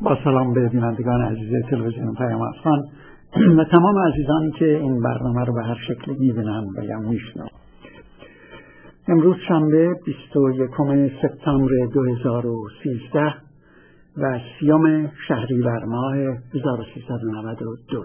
با سلام به بینندگان عزیز تلویزیون پیام افغان و تمام عزیزانی که این برنامه رو به هر شکلی می‌بینن و یا میشنون. امروز شنبه 21 سپتامبر 2013 و 30 شهریور ماه 1392.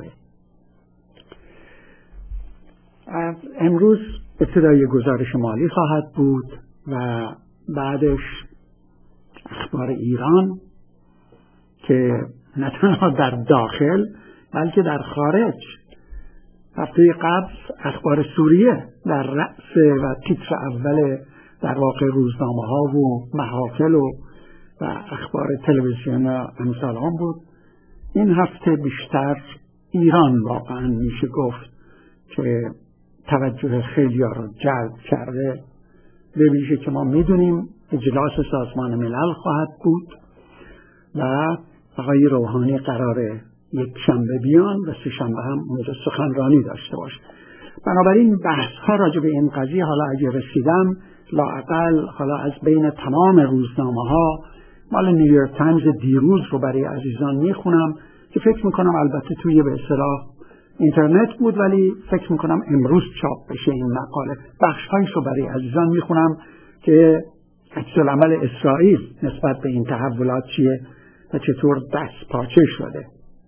امروز ابتدای گزارش مالی خواهد بود و بعدش اخبار ایران که نه تنها در داخل بلکه در خارج. هفته قبل اخبار سوریه در رأس و تیتر اول در واقع روزنامه ها و محافل و اخبار تلویزیون امثال هم بود. این هفته بیشتر ایران واقعا میشه گفت که توجه خیلی ها رو جلب کرده، به ویژه که ما میدونیم اجلاس سازمان ملل خواهد بود و آقای روحانی قراره یک شنبه بیان و سه شنبه هم اونجا سخنرانی داشته باشه. بنابراین بحث ها راجع به این قضیه حالا اگه رسیدم لااقل حالا از بین تمام روزنامه ها مال نیویورک تایمز دیروز رو برای عزیزان میخونم که فکر میکنم البته توی به اصطلاح اینترنت بود ولی فکر میکنم امروز چاپ بشه این مقاله. بخش هایش رو برای عزیزان میخونم که عکس‌العمل اسرائیل نسبت به این تحولات چیه و چطور دست پاچه شده.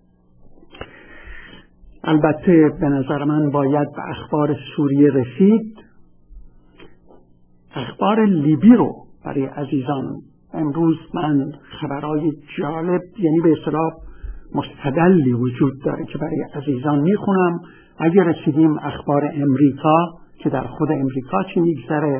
البته به نظر من باید به اخبار سوریه رسید. اخبار لیبی رو برای عزیزان امروز من خبرهای جالب یعنی به اصطلاح مستدلی وجود داره که برای عزیزان میخونم. اگر رسیدیم اخبار امریکا که در خود امریکا چی میگذره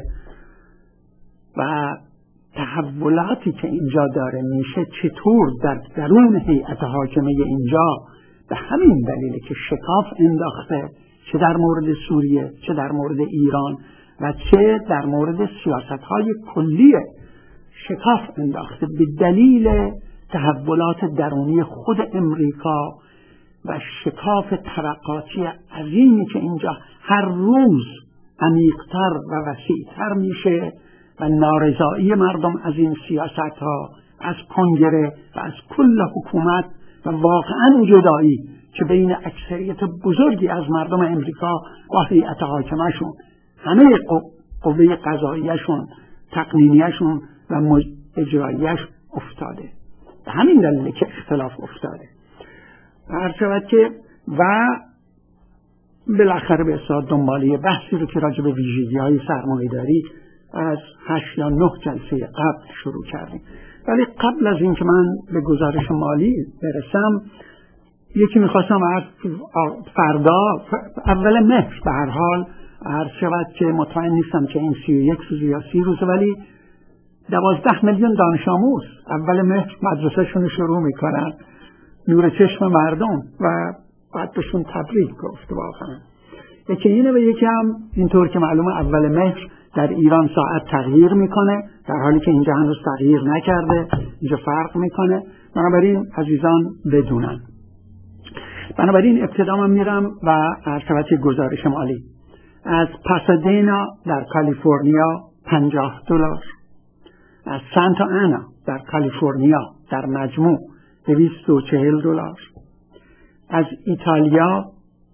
و تحولاتی که اینجا داره میشه چطور در درون هیئت حاکمه اینجا به همین دلیل که شکاف انداخته چه در مورد سوریه چه در مورد ایران و چه در مورد سیاست‌های کلی شکاف انداخته به دلیل تحولات درونی خود امریکا و شکاف طبقاتی عظیمی که اینجا هر روز عمیق‌تر و وسیع‌تر میشه و نارضایی مردم از این سیاست‌ها، از کنگره و از کل حکومت و واقعا جدایی که بین اکثریت بزرگی از مردم امریکا با هیئت حاکمه‌شون، همه قوه قضاییه‌شون، تقنینیه‌شون و اجراییه‌ش افتاده. به همین دلیل که اختلاف افتاده. هر شود که و بالاخره به اصطلاح دنباله بحثی رو که راجع به ویژگی‌های سرمایه‌داری از 8 یا 9 جلسه قبل شروع کردیم. ولی قبل از این که من به گزارش مالی برسم یکی میخواستم فردا اول مهر به هر حال عرض شود که مطمئن نیستم که این 31 روز یا 30 روزه ولی 12 میلیون دانش آموز اول مهر مدرسه‌شون شروع میکنن، نور چشم مردم و باید بهشون تبریک گفت. واقعا یکی اینه و یکی هم اینطور که معلومه اول مهر در ایران ساعت تغییر میکنه در حالی که اینجا هنوز تغییر نکرده، اینجا فرق میکنه. بنابراین عزیزان بدونن. بنابراین ابتدا من میرم و عرض گزارش مالی از پاسادینا در کالیفرنیا $50، از سانتا آنا در کالیفرنیا در مجموع $240، از ایتالیا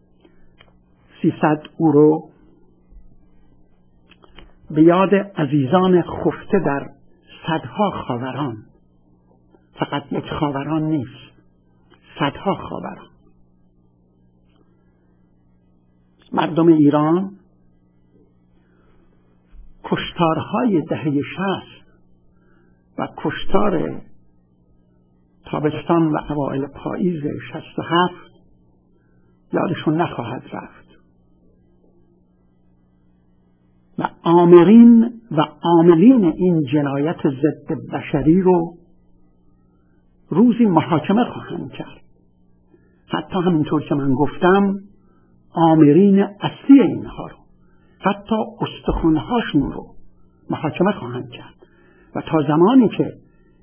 €300 به یاد عزیزان خفته در صدها خاوران. فقط یک خاوران نیست، صدها خاوران. مردم ایران کشتارهای دهه 60 و کشتار تابستان و اوایل پاییز 67 یادشون نخواهد رفت و آمرین و عاملین این جنایت ضد بشری رو روزی محاکمه خواهند کرد. حتی همینطور که من گفتم آمرین اصلی اینها رو، حتی استخوان‌هاشون رو محاکمه خواهند کرد و تا زمانی که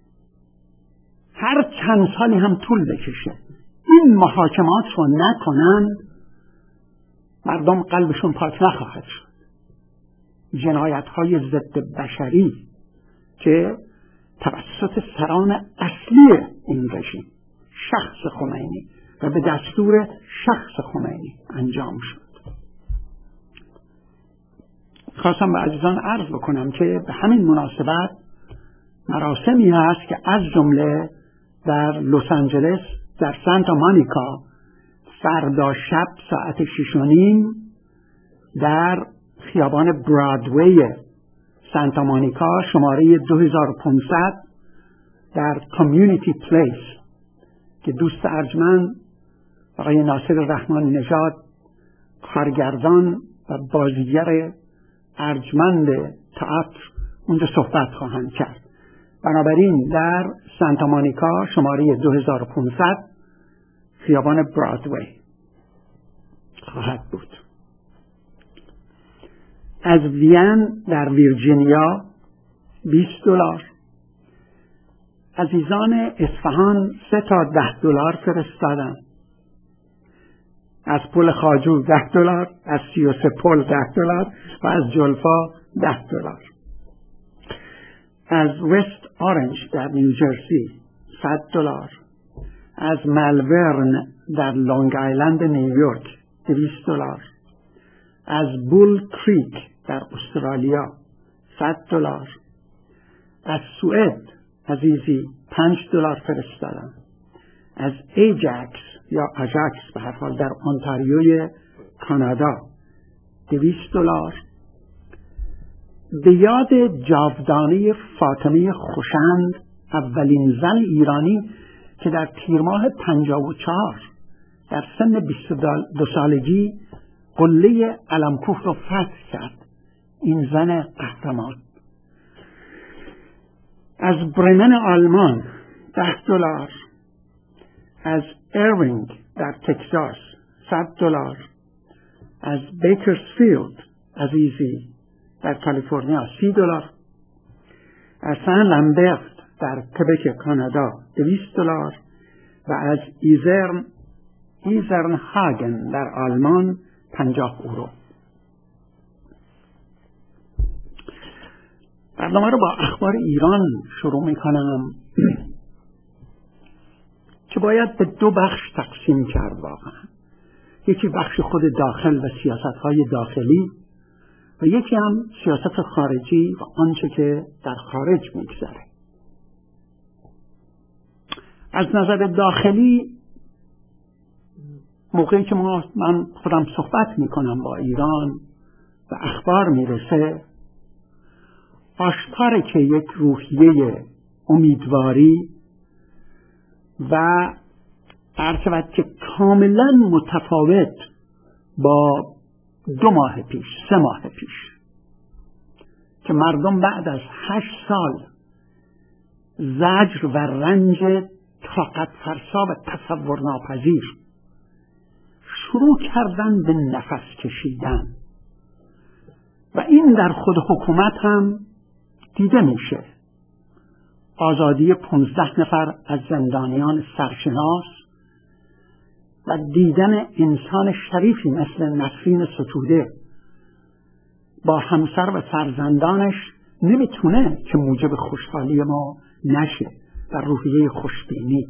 هر چند سالی هم طول بکشه این محاکمات رو نکنند مردم قلبشون پاک نخواهد شد. جنایت‌های ضد بشری که توسط سران اصلی این رژیم شخص خمینی و به دستور شخص خمینی انجام شد. خواستم به عزیزان عرض بکنم که به همین مناسبت مراسمی هست که از جمله در لس آنجلس در سانتا مونیکا فردا شب ساعت 6:30 در خیابان برادوی سانتا مونیکا شماره 2500 در کامیونیتی پلیس که دوست ارجمند آقای ناصر رحمان نژاد کارگردان و بازیگر ارجمند تئاتر اونجا صحبت خواهند کرد. بنابراین در سانتا مونیکا شماره 2500 خیابان برادوی خواهد بود. از وین در ویرجینیا $20. عزیزان اصفهان 3 تا $10 فرستادن. از پل خواجو $10، از 33 پل $10 و از جلفا $10. از وست اورنج در نیوجرسی $100. از ملبورن در لانگ آیلند نیویورک $200. از بول کریک در استرالیا $100. از سوئد عزیزی $5 فرستادن. از ایجاکس یا آژاکس به هر حال در اونتاریوی کانادا $200. به یاد جاودانه فاطمه خوشند، اولین زن ایرانی که در تیر ماه 54 در سن 22 سالگی قله علمکوه را فتح کرد، این زن قهرمان. از برمن آلمان $10. از ایروینگ در تکساس $100. از بیکرسفیلد عزیزی در کالیفرنیا $30. از سن لامبرت در کبک کانادا $200 و از ایزرن هاگن در آلمان €50. برنامه رو با اخبار ایران شروع میکنم که باید به 2 بخش تقسیم کرد واقعا. یکی بخش خود داخل و سیاست‌های داخلی و یکی هم سیاست خارجی و آنچه که در خارج میگذره. از نظر داخلی موقعی که من خودم صحبت میکنم با ایران و اخبار میرسه، آشکاره که یک روحیه امیدواری و عرض که کاملا متفاوت با 2 ماه پیش 3 ماه پیش که مردم بعد از 8 سال زجر و رنج طاقت فرسا و تصور ناپذیر شروع کردن به نفس کشیدن و این در خود حکومت هم دیده میشه. آزادی 15 نفر از زندانیان سرشناس و دیدن انسان شریفی مثل نسرین ستوده با همسر و فرزندانش نمیتونه که موجب خوشحالی ما نشه در روحیه خوشبینی.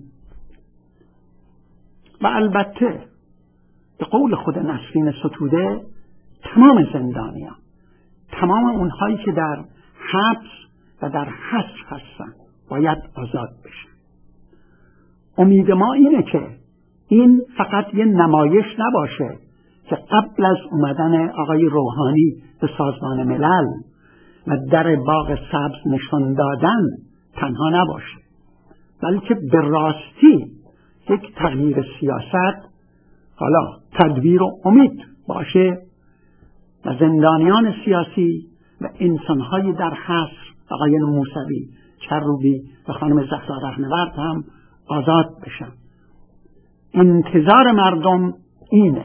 و البته به قول خود نسرین ستوده تمام زندانیان، تمام اونهایی که در حبس و در حصر هستن باید آزاد بشن. امید ما اینه که این فقط یه نمایش نباشه که قبل از اومدن آقای روحانی به سازمان ملل و در باغ سبز نشان دادن تنها نباشه، بلکه به راستی یک تغییر سیاست، حالا تدبیر و امید باشه و زندانیان سیاسی و انسانهای در حصر، آقایان موسوی، کروبی و خانم زهرا رهنورد هم آزاد بشن. انتظار مردم اینه.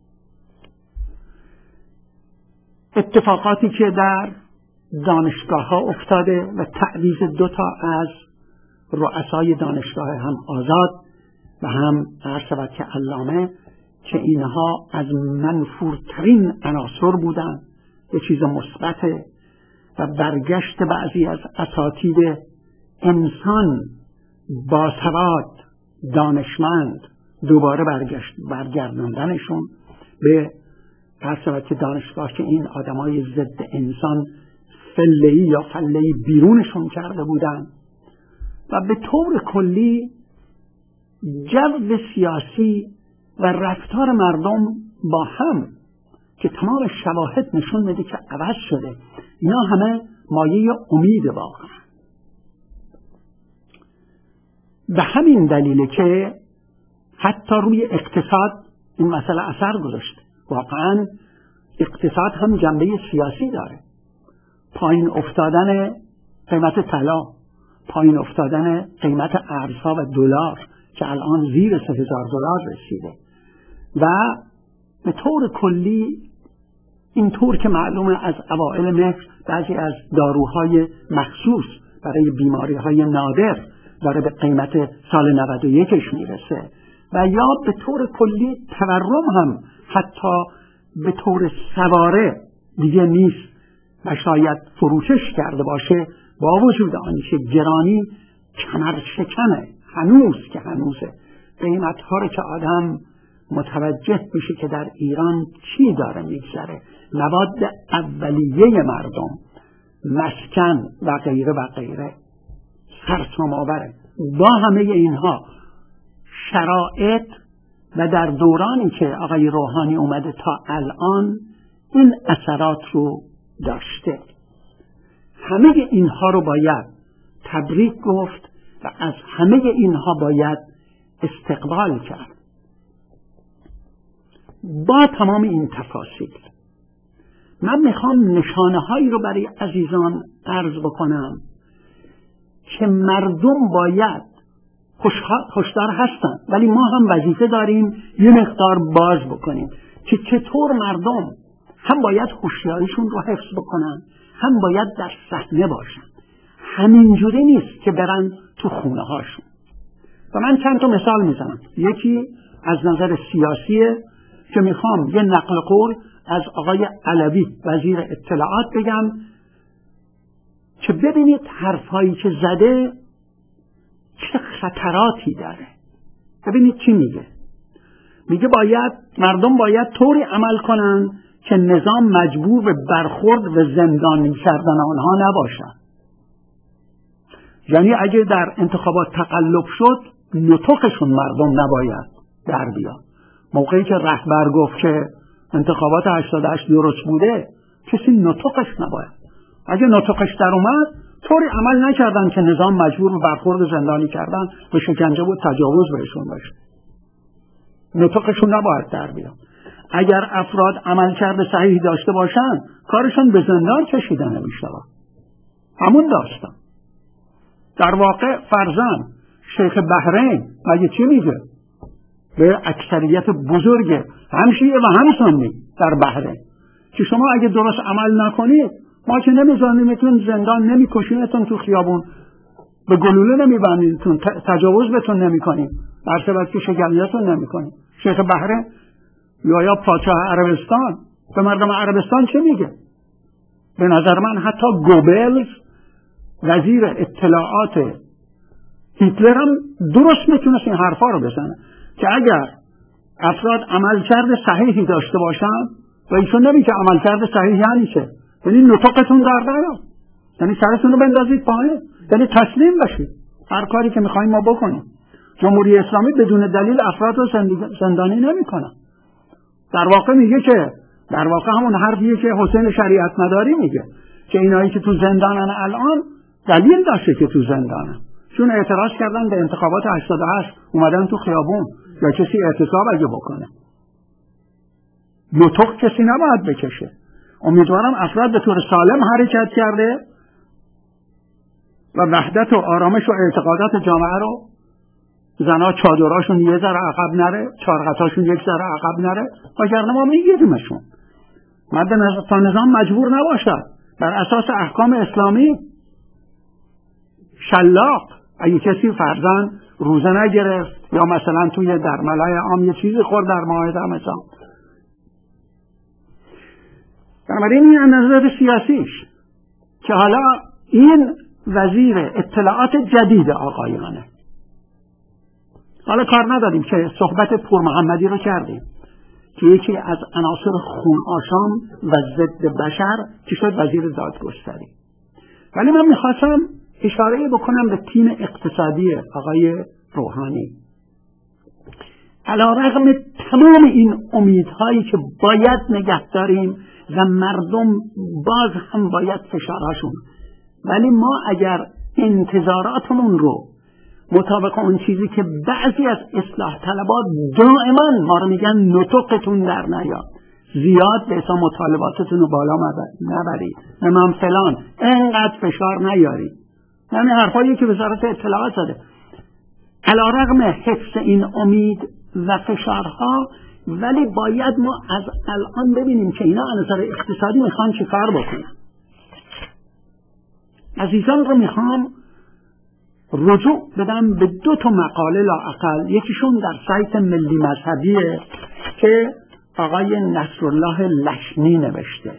اتفاقاتی که در دانشگاه ها افتاده و تعویض 2 تا از رؤسای دانشگاه هم آزاد و هم عرض که علامه که اینها از منفورترین عناصر بودن به چیز مثبته و برگشت بعضی از اساتید انسان با سواد دانشمند دوباره برگرداندنشون به هر که دانشگاه که این آدمای ضد انسان فله‌ای یا فله‌ای بیرونشون کرده بودن و به طور کلی جو سیاسی و رفتار مردم با هم که تمام شواهد نشون میده که عوض شده، اینا همه مایه امید واقعا. به همین دلیله که حتی روی اقتصاد این مسئله اثر گذاشته. واقعا اقتصاد هم جنبه سیاسی داره. پایین افتادن قیمت طلا، پایین افتادن قیمت ارزها و دلار که الان زیر 3000 دلار رسیده و به طور کلی اینطور که معلومه از اوائل مهر بعضی از داروهای مخصوص برای بیماری‌های نادر داره به قیمت سال 91ش میرسه و یا به طور کلی تورم هم حتی به طور سواره دیگه نیست و شاید فروکش کرده باشه، با وجود آنکه گرانی کمر شکنه هنوزه قیمت‌ها رو که آدم متوجه میشه که در ایران چی داره میگذره، مواد اولیه مردم، مسکن و غیره و غیره سرسام آوره. با همه اینها شرایط و در دورانی که آقای روحانی اومده تا الان این اثرات رو داشته. همه اینها رو باید تبریک گفت و از همه اینها باید استقبال کرد. با تمام این تفاصیل من میخوام نشانه هایی رو برای عزیزان عرض بکنم که مردم باید هشدار هستن، ولی ما هم وظیفه داریم یه مقدار باز بکنیم که چطور مردم هم باید هوشیاریشون رو حفظ بکنن، هم باید در صحنه باشن. همینجوری نیست که برن تو خونه هاشون. و من چند تا مثال میزنم. یکی از نظر سیاسیه که میخوام یه نقل قول از آقای علوی وزیر اطلاعات بگم که ببینید حرفایی که زده چه خطراتی داره. ببینید چی میگه. میگه مردم باید طوری عمل کنن که نظام مجبور به برخورد و زندانی کردن آنها نباشد. یعنی اگه در انتخابات تقلب شد نطقشون مردم نباید در بیاد. موقعی که رهبر گفت که انتخابات 88 درست بوده کسی نطقش نباید. اگه نطقش در اومد طوری عمل نکردن که نظام مجبور به برخورد زندانی کردن و شکنجه و تجاوز بهشون باشه. نطقشون نباید در بیاد. اگر افراد عملکرد صحیحی داشته باشن کارشون به زندان کشیده نمیشه. همون داستان. در واقع فرزن شیخ بحرین مگه چی میگه؟ به اکثریت بزرگ هم شیعه و هم سنی در بحرین که شما اگه درست عمل نکنید ما که نمیزانیمتون، زندان نمیکشیمتون، تو خیابون به گلوله نمیبندیمتون، تجاوز بهتون نمیکنیم، در صورت که شکنجهتون نمیکنیم. شیخ بحرین یا پادشاه عربستان به مردم عربستان چه میگه؟ به نظر من حتی گوبلز وزیر اطلاعات هیتلر هم درست میتونست این حرفا رو بزنه که اگر افراد عملکرد صحیحی داشته باشن و ایشون نمیگه عملکرد صحیح یعنی چه؟ یعنی نطقتون در نیاد، یعنی سرتون رو بندازید پایین، یعنی تسلیم بشید هر کاری که میخوایم ما بکنیم. جمهوری اسلامی بدون دلیل افراد رو زندانی نمیکنه. در واقع میگه که در واقع همون حرفیه که حسین شریعت مداری میگه که اینایی که تو زندانن الان دلیل داشته که تو زندانن، چون اعتراض کردن به انتخابات 88 اومدن تو خیابون یا کسی اعتصاب اگه بکنه. نطق کسی نباید بکشه. امیدوارم افراد به طور سالم حرکت کرده و وحدت و آرامش و اعتقادات جامعه رو، زنها چادراشون یه ذره عقب نره، چارقطاشون یک ذره عقب نره، وگرنه ما میگیریمشون. تا نظام مجبور نباشد بر اساس احکام اسلامی شلاق اگه کسی فرضاً روزه نگرفت یا مثلا توی در ملای عام یه چیزی خورد در ماه رمضان. بنابراین این نظر سیاسیش که حالا این وزیر اطلاعات جدید آقایانه حالا کار نداریم که صحبت پور محمدی رو کردیم که یکی از عناصر خون آشام و ضد بشر که شد وزیر دادگستری. ولی من میخواستم اشاره بکنم به تیم اقتصادی آقای روحانی. علیرغم تمام این امیدهایی که باید نگه داریم و مردم باز هم باید فشارهاشون، ولی ما اگر انتظاراتمون رو مطابق اون چیزی که بعضی از اصلاح طلبات دائما ما رو میگن نطقتون در نیاد، زیاد به حساب مطالباتتون رو بالا نبرید، من فلان اینقدر فشار نیارید، یعنی حرفایی که وزارت اطلاعات زده. علیرغم حفظ این امید و فشارها، ولی باید ما از الان ببینیم که اینا از نظر اقتصادی میخوان چه کار بکنن. عزیزان رو میخوام رجوع بدم به 2 مقاله لااقل. یکیشون در سایت ملی مذهبیه که آقای نصرالله لشنی نوشته.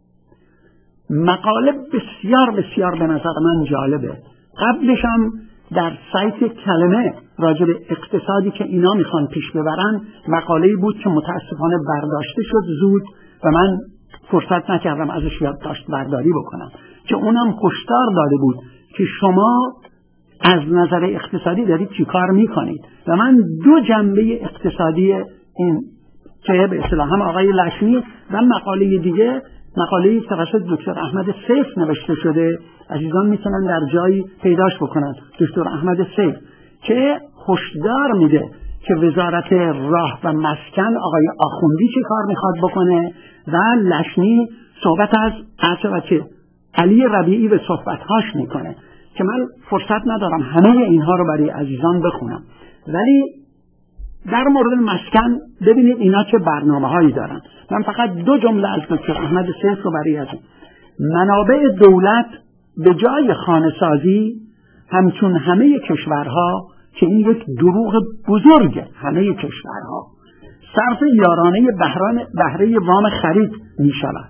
مقاله بسیار بسیار به نظر من جالبه. قبلش هم در سایت کلمه راجع به اقتصادی که اینا میخوان پیش ببرن مقاله‌ای بود که متاسفانه برداشته شد زود و من فرصت نکردم ازش یادداشت برداری بکنم، که اونم هشدار داده بود که شما از نظر اقتصادی دارید چی کار میکنید. و من 2 جنبه اقتصادی این که به اصطلاح هم آقای لشنی و مقاله دیگه، مقاله توسط دکتر احمد سیف نوشته شده، عزیزان میتونن در جایی پیداش بکنن، دکتر احمد سیف، که هشدار میده که وزارت راه و مسکن آقای آخوندی چه کار میخواد بکنه و لشنی صحبت از بچه علی ربیعی به صحبتهاش میکنه که من فرصت ندارم همه اینها رو برای عزیزان بخونم. ولی در مورد مسکن ببینید اینا چه برنامه‌هایی دارن. من فقط 2 جمله از دکتر احمد سیف رو برای از منابع دولت به جای خانه‌سازی همچون همه کشورها، که این یک دروغ بزرگه، همه کشورها صرف یارانه بهره وام خرید می شود.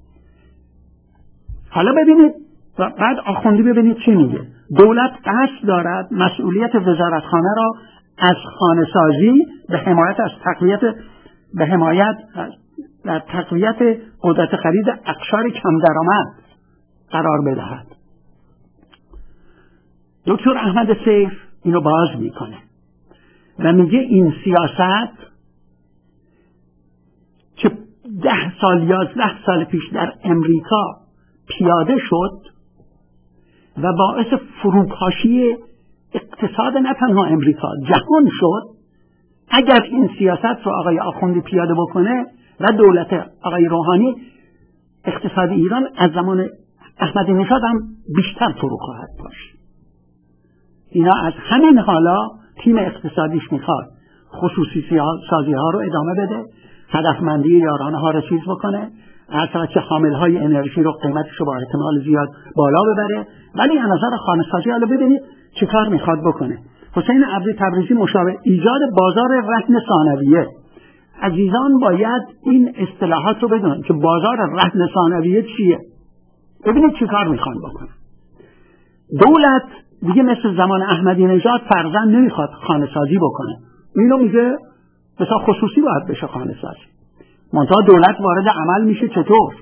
حالا ببینید بعد آخوندی ببینید چی میگه. دولت قصد دارد مسئولیت وزارتخانه را از خانه‌سازی به حمایت در تقویت قدرت خرید اقشار کم درآمد قرار بدهد. دکتر احمد سیف اینو باز میکنه و میگه این سیاست که 10 سال 11 سال پیش در امریکا پیاده شد و باعث فروپاشی اقتصاد نه تنها امریکا جهان شد، اگر این سیاست رو آقای آخوندی پیاده بکنه و دولت آقای روحانی، اقتصاد ایران از زمان احمدی نژاد هم بیشتر فرو خواهد پاشید. اینا از همین حالا تیم اقتصادیش میخواد خصوصی سازی ها رو ادامه بده، هدفمندی یارانه ها رو چیز بکنه، اصلا که حامل های انرژی رو قیمتش رو با احتمال زیاد بالا ببره. ولی از نظر خانه سازی حالا ببینید چه کار میخواد بکنه. حسین عبدی تبریزی مشاور ایجاد بازار رهن ثانویه. عزیزان باید این اصطلاحات رو بدونن که بازار رهن ثانویه چیه. ببینید چه کار میخوان بکنه. دولت دیگه مثل زمان احمدی نژاد فرزن نمیخواد خانه سازی بکنه، اینو میگه مثلا خصوصی باید بشه خانه سازی. منتها دولت وارد عمل میشه. چطور؟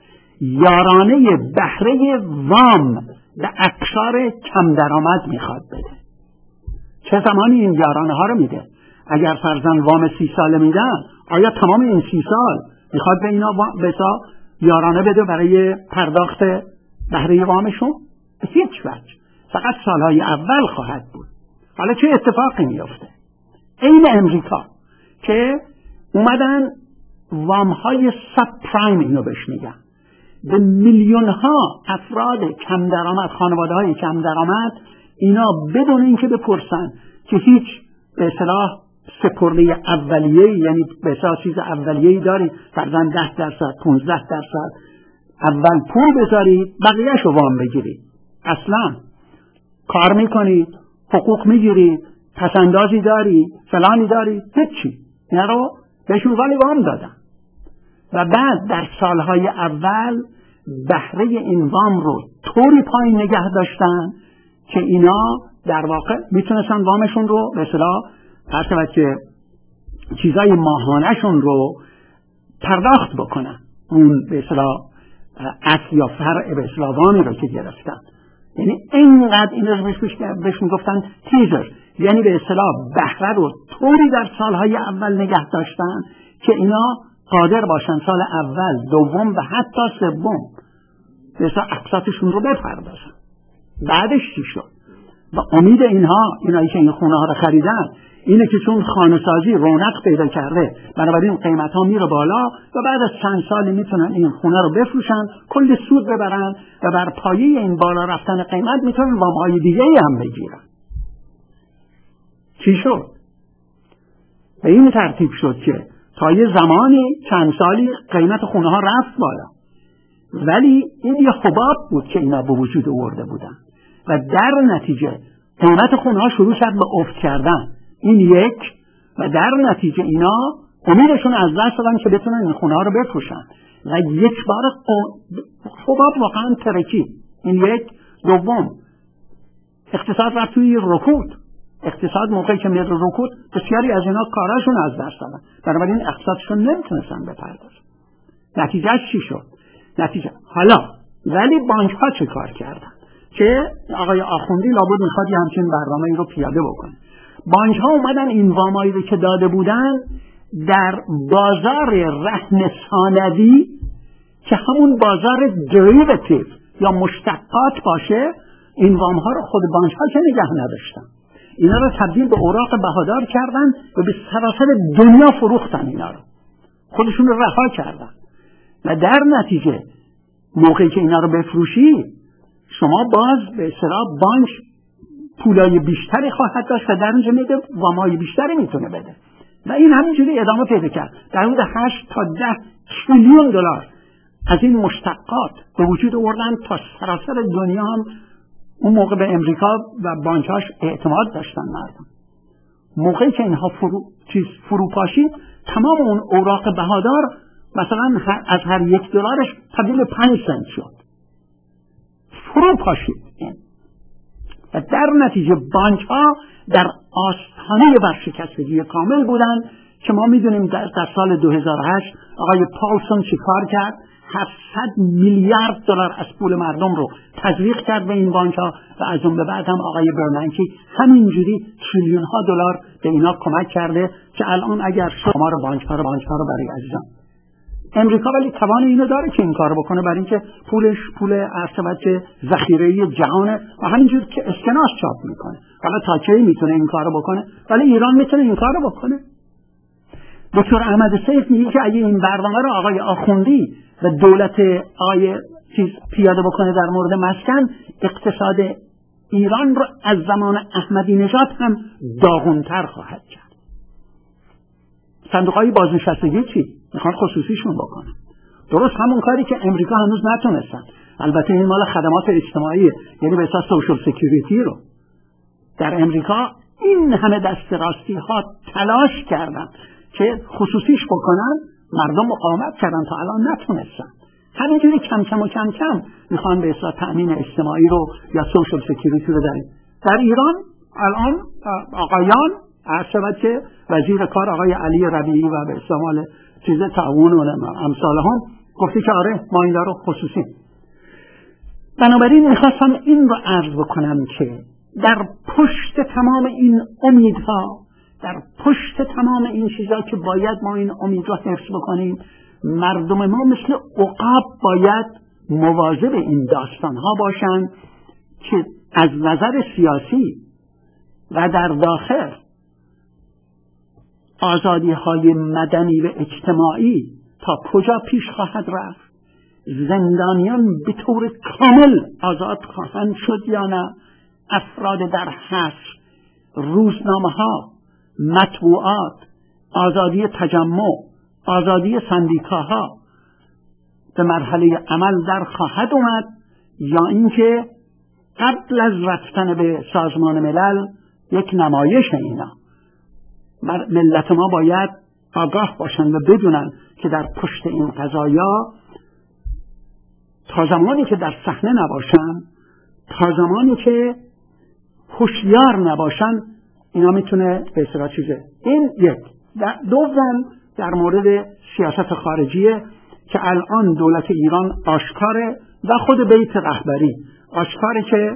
یارانه بهره وام به اقشار کم درآمد میخواد بده. چه زمانی این یارانه ها رو میده؟ اگر فرضاً وام 30 ساله میدن، آیا تمام این 30 سال میخواد به اینا بسا یارانه بده برای پرداخت بهره وامشون؟ به هیچ وجه. فقط سالهای اول خواهد بود. حالا چه اتفاقی میفته؟ این امریکا که اومدن وام های ساب پرایم، اینو بهش میگن، به میلیون ها افراد کم درآمد، خانواده های کم درآمد، اینا بدون اینکه بپرسن که هیچ به اصطلاح سپرده اولیه‌ای، یعنی به اصطلاح چیز اولیه‌ای دارید، فرضاً 10%، 15% اول پول بذارید، بقیه‌شو وام بگیرید. اصلاً کار میکنید، حقوق میگیرید، پسندازی دارید، فلانی دارید، هیچی. اینا رو بهشون ولی وام دادن و بعد در سالهای اول بهره این وام رو طوری پایین نگه داشتن که اینا در واقع میتونستن وامشون رو به اصطلاح هر شود که چیزای ماهانه‌شون رو پرداخت بکنن، اون به اصطلاح اصل یا فرع به اصطلاح وامی رو که گرفتن. یعنی اینقدر این رو بهش میگفتن تیزر، یعنی به اصطلاح بهره رو طوری در سالهای اول نگه داشتن که اینا قادر باشن سال اول، دوم و حتی سوم به اصطلاح اقساطشون رو بپردازن. بعدش چی شد؟ و امید اینایی که این خونه ها رو خریدن اینه که چون خانه سازی رونق پیدا کرده، بنابراین قیمت ها میره بالا و بعد از چند سالی میتونن این خونه رو بفروشن، کلی سود ببرن و بر پایه این بالا رفتن قیمت میتونن وام‌های دیگه هم بگیرن. چی شد؟ به این ترتیب شد که تا یه زمانی چند سالی قیمت خونه ها رفت بالا، ولی این یه حباب بود که اینا به وجود آورده بودن و در نتیجه قیمت خونه ها شروع کرد به افت کردن. این یک، و در نتیجه اینا امیدشون از دست دادن که بتونن این خونه ها رو بفروشن و یک بار حباب واقعا ترکی. این یک. دوم، اقتصاد رفت توی رکود. اقتصاد موقعی که میاد رکود بسیاری از اینا کاراشون از دست دادن، بنابراین اقتصادشون نمیتونستن بپردازن. نتیجهش چی شد؟ نتیجه حالا ولی بانک ها چه کار کردن که آقای آخوندی لابد میخواد یه همچین برنامه رو پیاده بکنه. بانک ها اومدن این وامایی رو که داده بودن در بازار رهن ثانوی که همون بازار دریوتیو یا مشتقات باشه، این وام ها رو خود بانک ها که نگه نداشتن، اینا رو تبدیل به اوراق بهادار کردن و به سراسر دنیا فروختن. اینا رو خودشون رو رها کردن و در نتیجه موقعی که اینا رو بفروشی شما باز به اصطلاح بانک پولای بیشتری خواهد داشت و در اونجا میده وامای بیشتری میتونه بده و این همینجوری ادامه پیدا کرد. در حدود 8 تا 10 تریلیون دلار از این مشتقات به وجود آوردن تا سراسر دنیا هم اون موقع به امریکا و بانکاش اعتماد داشتن مردم. موقعی که اینها فروپاشید تمام اون اوراق بهادار مثلا از هر $1 تبدیل به 5 سنت شد. فروپاشید این و در نتیجه بانک ها در آستانه ورشکستگی کامل بودن که ما میدونیم در سال 2008 آقای پاولسون چی کار کرد؟ 700 میلیارد دلار از پول مردم رو تزریق کرد به این بانک ها و از اون به بعد هم آقای برنانکی همینجوری تریلیون ها دلار به اینا کمک کرده که الان اگر شما بانک ها رو برای عزیزان امریکا ولی توان اینو داره که این کارو بکنه، برای اینکه پولش پول ارتباط ذخیره جهانه و همینجور که اسکناس چاپ میکنه. حالا تا کی میتونه این کارو بکنه؟ ولی ایران میتونه این کارو بکنه. دکتر احمد سیف میگه که اگه این برنامه رو آقای آخوندی و دولت پیاده بکنه در مورد مسکن، اقتصاد ایران رو از زمان احمدی نژاد هم داغونتر خواهد کرد. صندوق‌های بازنشستگی چی؟ میخوان خصوصیشون بکنن. درست همون کاری که امریکا هنوز نتونستن. البته این مال خدمات اجتماعی، یعنی به اساس سوشال سکیوریتی رو در امریکا این همه دست راستی ها تلاش کردن که خصوصیش بکنن، مردم مقاومت کردن تا الان نتونستن. همینجوری کم کم میخوان به اساس تأمین اجتماعی رو یا سوشال سکیوریتی رو در ایران الان آقایان عرشبت که وزیر کار آقای علی ربیعی و به استعمال چیز تعاون و امثال هم گفتی که آره ما این رو خصوصی. بنابراین میخواستم این رو عرض بکنم که در پشت تمام این امیدها، در پشت تمام این چیزا که باید ما این امید رو حفظ بکنیم، مردم ما مثل عقاب باید مواظب این داستانها باشن که از نظر سیاسی و در داخل آزادی های مدنی و اجتماعی تا کجا پیش خواهد رفت، زندانیان به طور کامل آزاد خواهند شد یا نه، افراد در حبس، روزنامه ها، مطبوعات، آزادی تجمع، آزادی سندیکاها به مرحله عمل در خواهد اومد، یا اینکه قبل از رفتن به سازمان ملل یک نمایش اینا ملت ما باید آگاه باشن و بدونن که در پشت این قضایا تا زمانی که در صحنه نباشن، تا زمانی که هوشیار نباشن، اینا میتونه به اصطلاح چیزه. این یک. دوم در مورد سیاست خارجیه که الان دولت ایران آشکاره و خود بیت رهبری آشکاره که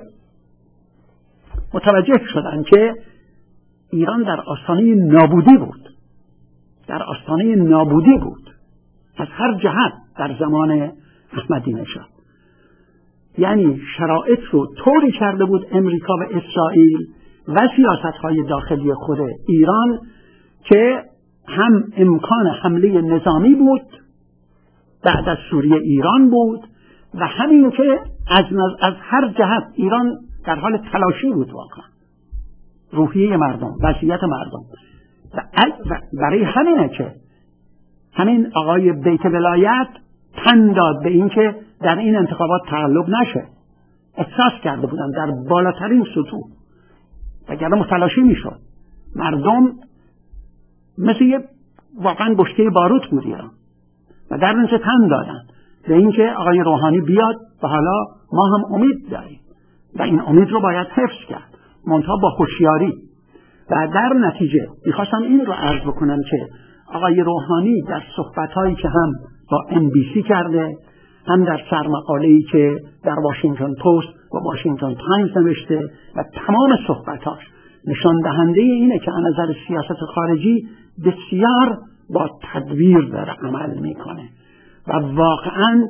متوجه شدن که ایران در آستانه نابودی بود، در آستانه نابودی بود از هر جهت در زمان احمدی نژاد. یعنی شرایط رو طوری کرده بود امریکا و اسرائیل و سیاست‌های داخلی خود ایران که هم امکان حمله نظامی بود بعد از سوریه ایران بود و همین که از هر جهت ایران در حال تلاشی بود واقعا روحیه مردم، وضعیت مردم. و برای همینه که همین آقای بیت ولایت تن داد به این که در این انتخابات تقلب نشه. احساس کرده بودن در بالاترین سطوح وگرنه متلاشی میشد. مردم مثل یه واقعا بشکه باروت بود ایران و در نتیجه تن دادن به این که آقای روحانی بیاد و حالا ما هم امید داریم و این امید رو باید حفظ کرد، منتها با هوشیاری. و در نتیجه میخواستم این رو عرض بکنم که آقای روحانی در صحبت‌هایی که هم با NBC کرده، هم در سرمقاله‌ای که در واشنگتن پست و واشنگتن تایمز نوشته و تمام صحبتاش نشان دهنده اینه که از نظر سیاست خارجی بسیار با تدبیر داره عمل میکنه و واقعاً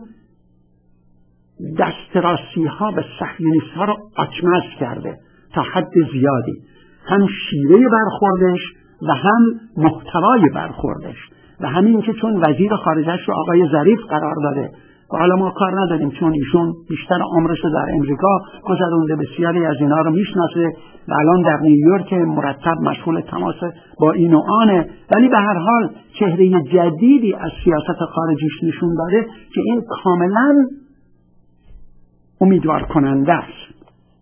دستراسی‌ها به صهیونیست‌ها رو آچمز کرده تا حد زیادی، هم شیوه برخوردش و هم محتوای برخوردش و همین که چون وزیر خارجش رو آقای ظریف قرار داده و حالا ما کار نداریم چون ایشون بیشتر عمرش رو در امریکا گذرونده، بسیاری از اینا رو میشناسه و الان در نیویورک مرتب مشغول تماس با این و آنه، ولی به هر حال چهره جدیدی از سیاست خارجیش نشون داده که این کاملا امیدوار کننده است.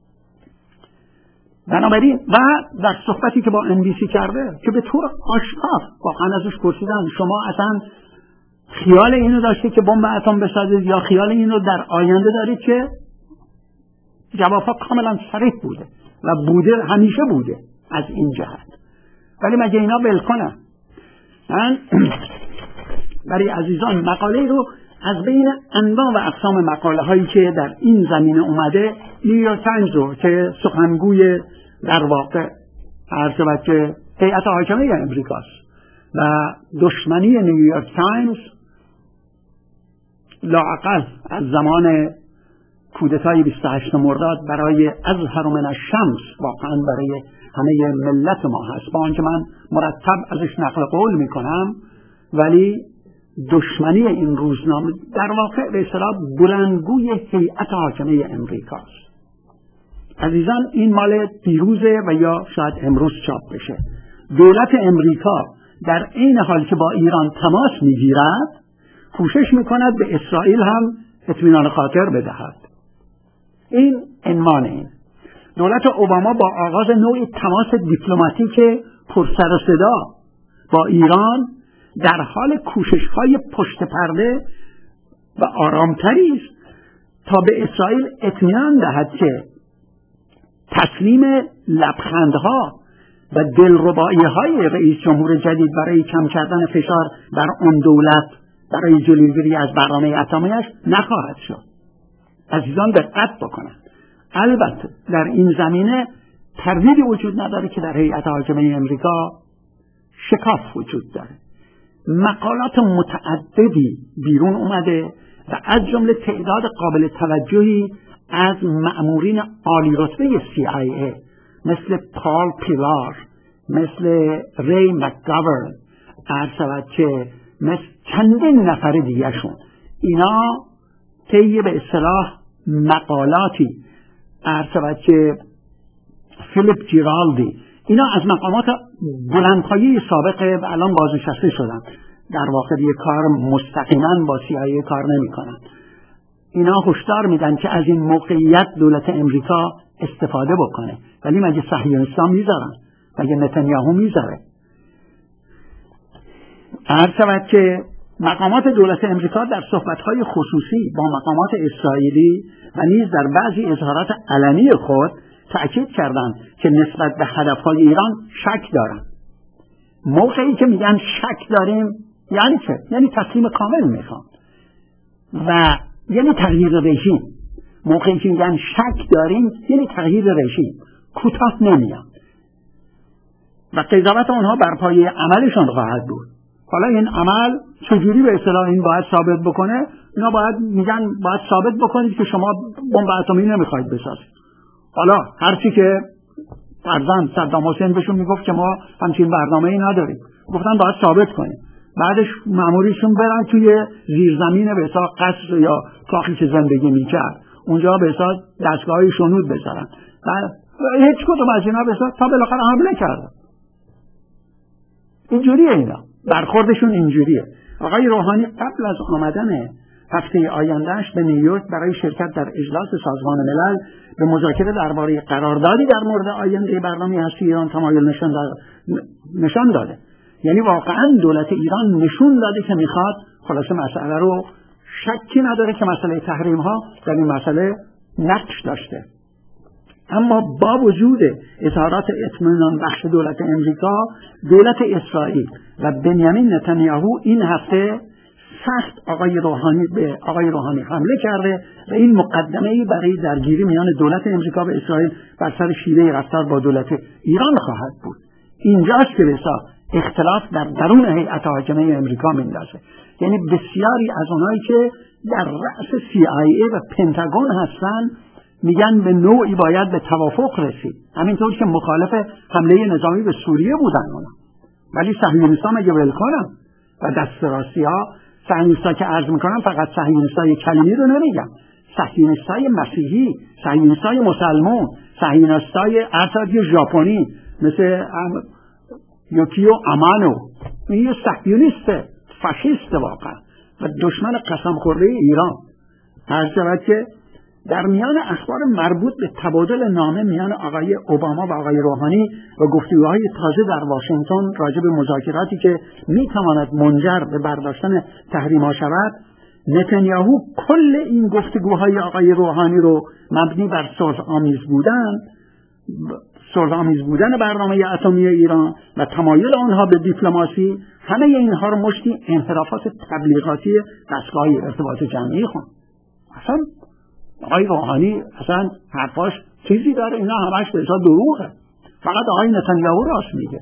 بنابراین و در صحبتی که با NBC کرده که به طور آشکار واقعا ازش پرسیدن شما اصلا خیال اینو داشته که بمب اتم بسازید یا خیال اینو در آینده دارید که جوابها کاملا صریح بوده و بوده، همیشه بوده از این جهت. ولی مگه اینا ول کنن؟ من برای عزیزان مقاله رو از بین انواع و اقسام مقاله هایی که در این زمینه اومده، نیویورک تایمز رو که سخنگوی در واقع عرض که هیئت حاکمه امریکاست و دشمنی نیویورک تایمز لااقل از زمان کودتای 28 مرداد برای اظهر من الشمس واقعا برای همه ملت ما هست، با آنکه من مرتب ازش نقل قول میکنم، ولی دشمنی این روزنامه در واقع به اصطلاح بلندگوی هیئت حاکمه امریکاست. عزیزان این مال دیروزه و یا شاید امروز چاپ بشه. دولت امریکا در این حال که با ایران تماس میگیرد کوشش میکند به اسرائیل هم اطمینان خاطر بدهد. این عنوان این. دولت اوباما با آغاز نوعی تماس دیپلماتیک پرسر و صدا با ایران در حال کوشش‌های پشت پرده و آرامتری است تا به اسرائیل اطمینان دهد که تسلیم لبخندها و دلربایی‌های رئیس جمهور جدید برای کم کردن فشار بر آن دولت برای جلوگیری از برنامه اتمی‌اش نخواهد شد. عزیزان دقت بکنند. البته در این زمینه تردیدی وجود نداره که در هیئت حاکمه امریکا شکاف وجود داره. مقالات متعددی بیرون اومده و از جمله تعداد قابل توجهی از مأمورین عالی رتبه CIA مثل پال پیلار، مثل ری مکگاورن، مثل چندین نفر دیگه شون، اینا طی به اصطلاح مقالاتی فیلیپ جیرالدی، اینا از مقامات بلندپایه سابقه و الان بازنشسته شدن، در واقع دیگه کار مستقیما با CIA کار نمی کنن. اینا هشدار میدن که از این موقعیت دولت امریکا استفاده بکنه، ولی مگه صهیونیستان میذارن؟ مگه نتانیاهو میذاره؟ عرض که مقامات دولت امریکا در صحبت‌های خصوصی با مقامات اسرائیلی و نیز در بعضی اظهارات علنی خود تأکید کردن که نسبت به هدفهای ایران شک دارن. موقعی که میگن شک داریم یعنی چه؟ یعنی تسلیم کامل میخوان و یعنی تغییر رژیم. موقعی که میگن شک داریم یعنی تغییر رژیم، کوتاه نمیان و قضاوت آنها بر پایه عملشان خواهد بود. حالا این عمل چجوری به اصطلاح این باید ثابت بکنه؟ اینا باید میگن باید ثابت بکنید که شما بمب اتمی نمیخواید بسازید. حالا هرچی که فرزند صدام حسین بهشون میگفت که ما همچین برنامه‌ای نداریم، گفتن باید ثابت کنیم. بعدش ماموریشون برن توی زیرزمین به اصطلاح قصر یا کاخی که زندگی میکرد، اونجا به اصطلاح دستگاه‌های شنود بذارن و هیچ کدوم از اینا به اصطلاح تا بالاخره حمله کردن. اینجوریه، اینا برخوردشون اینجوریه. آقای روحانی قبل از آمدن هفته آیندهش به نیویورک برای شرکت در اجلاس سازمان ملل به مذاکره درباره قراردادی در مورد آینده برنامه هستی ایران تمایل نشان داده. یعنی واقعا دولت ایران نشون داده که میخواد خلاصه مسئله رو، شکی نداره که مسئله تحریم ها در این مسئله نقش داشته. اما با وجود اظهارات اطمینان بخش دولت امریکا، دولت اسرائیل و بنیامین نتانیاهو این هفته سخت به آقای روحانی حمله کرده و این مقدمه‌ای برای درگیری میان دولت امریکا و اسرائیل بر سر شیوه رفتار با دولت ایران خواهد بود. اینجاست که بسا اختلاف در درون هیئت حاکمه امریکا میندازه. یعنی بسیاری از اونایی که در رأس CIA و پنتاگون هستن میگن به نوعی باید به توافق رسید، همینطور که مخالف حمله نظامی به سوریه بودن اونا. ولی صهیونیست‌ها مگه ولکنن؟ و دست راستی‌ها صهیونیست‌ها که عرض میکنن فقط صهیونیست‌های کلمی رو نمیگن، صهیونیست‌های مسیحی، صهیونیست‌های مسلمان، صهیونیست‌های ارتدی ژاپنی مثل یوکیو امانو، این یه صهیونیست فاشیست واقعا و دشمن قسم خورده ایران. هر شود که در میان اخبار مربوط به تبادل نامه میان آقای اوباما و آقای روحانی و گفتگوهای تازه در واشنگتن راجع به مذاکراتی که میتواند منجر به برداشتن تحریم‌ها شود، نتانیاهو کل این گفتگوهای آقای روحانی رو مبنی بر صلح‌آمیز بودن برنامه اتمی ایران و تمایل آنها به دیپلماسی، همه اینها رو مشتی انحرافات تبلیغاتی دستگاه ارتباط جمعی خوند. اصلا آقای روحانی اصلا حرفاش چیزی داره، اینا همش به حساب دروغه. فقط آقای نتانیاهو راست میگه.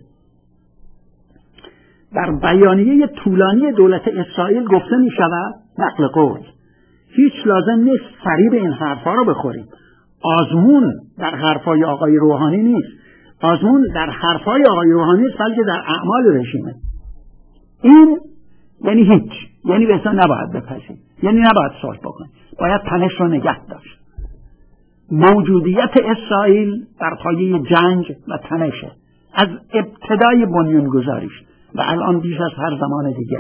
در بیانیه طولانی دولت اسرائیل گفته می شود، نقل قول، هیچ لازم نیست فریب این حرفا رو بخوریم. آزمون در حرفای آقای روحانی نیست. آزمون در حرفای آقای روحانی نیست، بلکه در اعمال رژیمه. این یعنی هیچ، یعنی به اصلا نباید بپذیر، یعنی نباید صلح بکنیم، باید تنش رو نگه داشت. موجودیت اسرائیل در پایه جنگ و تنشه از ابتدای بنیانگذاریش و الان بیش از هر زمان دیگه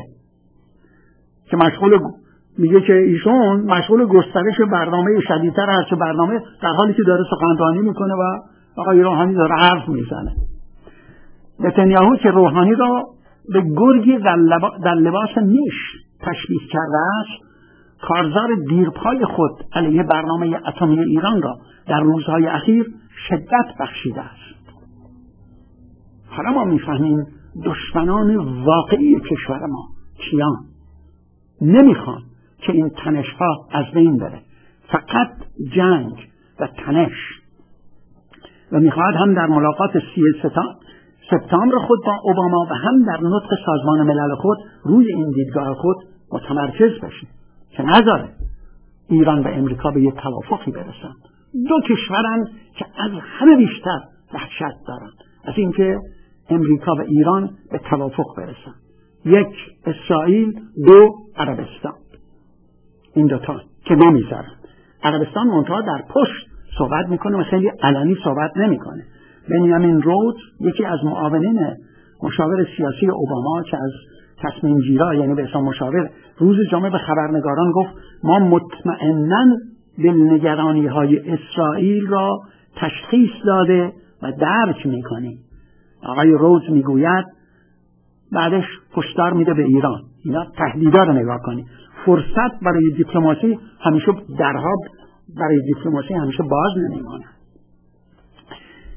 که میگه که ایشون مشغول گسترش برنامه شدیدتر هست، برنامه در حالی که داره سخنرانی میکنه و آقای روحانی داره حرف میزنه. نتانیاهو که روحانی را به گرگی در لباس میش تشبیه کرده است، کارزار دیرپای خود علیه برنامه اتمی ایران را در روزهای اخیر شدت بخشیده است. حالا ما میفهمیم دشمنان واقعی کشور ما کیان. نمیخوان که این تنش ها از بین بره، فقط جنگ و تنش، و میخواد هم در ملاقات 30 سپتامبر خود با اوباما و هم در نطق سازمان ملل خود روی این دیدگاه خود متمرکز بشه که نذاره ایران و امریکا به یک توافقی برسن. دو کشورن که از همه بیشتر وحشت دارن از اینکه امریکا و ایران به توافق برسن. یک اسرائیل، دو عربستان. این دوتا که نمیذارن. عربستان منتها در پشت صحبت میکنه و خیلی علنی صحبت نمیکنه. بنیامین رودز، یکی از معاونین مشاور سیاسی اوباما که از تصمیم گیرا، یعنی به اسم مشاور، روز جمعه به خبرنگاران گفت ما مطمئناً دلنگرانی های اسرائیل را تشخیص داده و درک میکنیم. آقای رودز میگوید، بعدش هشدار میده به ایران، اینا تهدیدا رو نگاه کنید، فرصت برای دیپلماسی همیشه، درها برای دیپلماسی همیشه باز نمیمونه.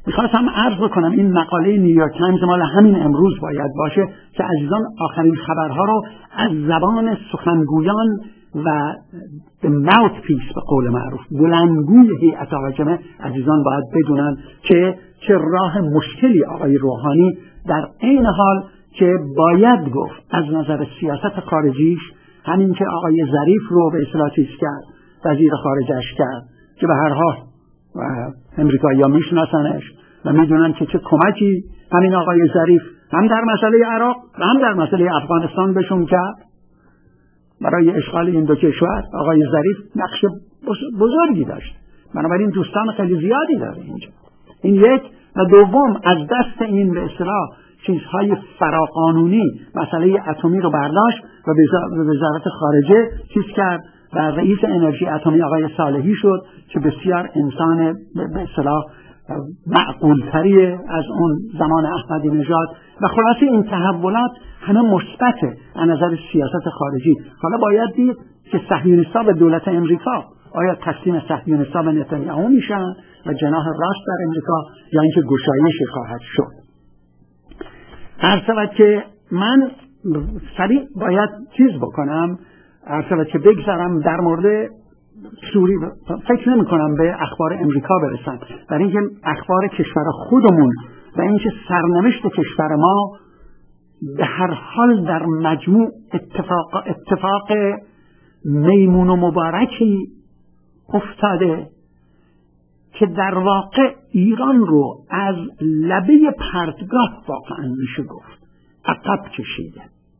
میخواستم عرض بکنم این مقاله نیویورک تایمز مال همین امروز باید باشه که عزیزان آخرین خبرها رو از زبان سخنگویان و the mouthpiece به قول معروف بلندگوی هیئت حاکمه عزیزان باید بدونن که چه راه مشکلی آقای روحانی در این حال که باید گفت از نظر سیاست خارجیش همین که آقای ظریف رو به اصطلاح چیز کرد وزیر خارجش کرد که به هر حال امریکایی‌ها میشناسنش و میدونن که چه کمکی همین آقای ظریف هم در مسئله عراق و هم در مسئله افغانستان بهشون کرد برای اشغال این دو کشور. آقای ظریف نقش بزرگی داشت، بنابراین دوستان خیلی زیادی داره اینجا. این یک. و دوم از دست این به اصطلاح چیزهای فراقانونی مسئله اتمی رو برداشت و وزارت خارجه چیز کرد و رئیس انرژی اتمی آقای صالحی شد که بسیار انسان به اصطلاح معقول‌تریه از اون زمان احمدی نژاد و خلاصه این تحولات همه مثبته از نظر سیاست خارجی. حالا باید دید که صهیونیست‌ها به دولت امریکا آیا تسلیم صهیونیست‌ها به نتانیاهو میشن و جناح راست در امریکا یا اینکه گشایشی خواهد شد. هر شود که من سریع باید چیز بکنم، هر شود که بگذارم در مورد سوری فکر نمی کنم به اخبار امریکا برسم، برای اینکه اخبار کشور خودمون و اینکه سرنوشت کشور ما به هر حال در مجموع اتفاق میمون و مبارکی افتاده که در واقع ایران رو از لبه پرتگاه واقعا میشه گفت عقب کشیده.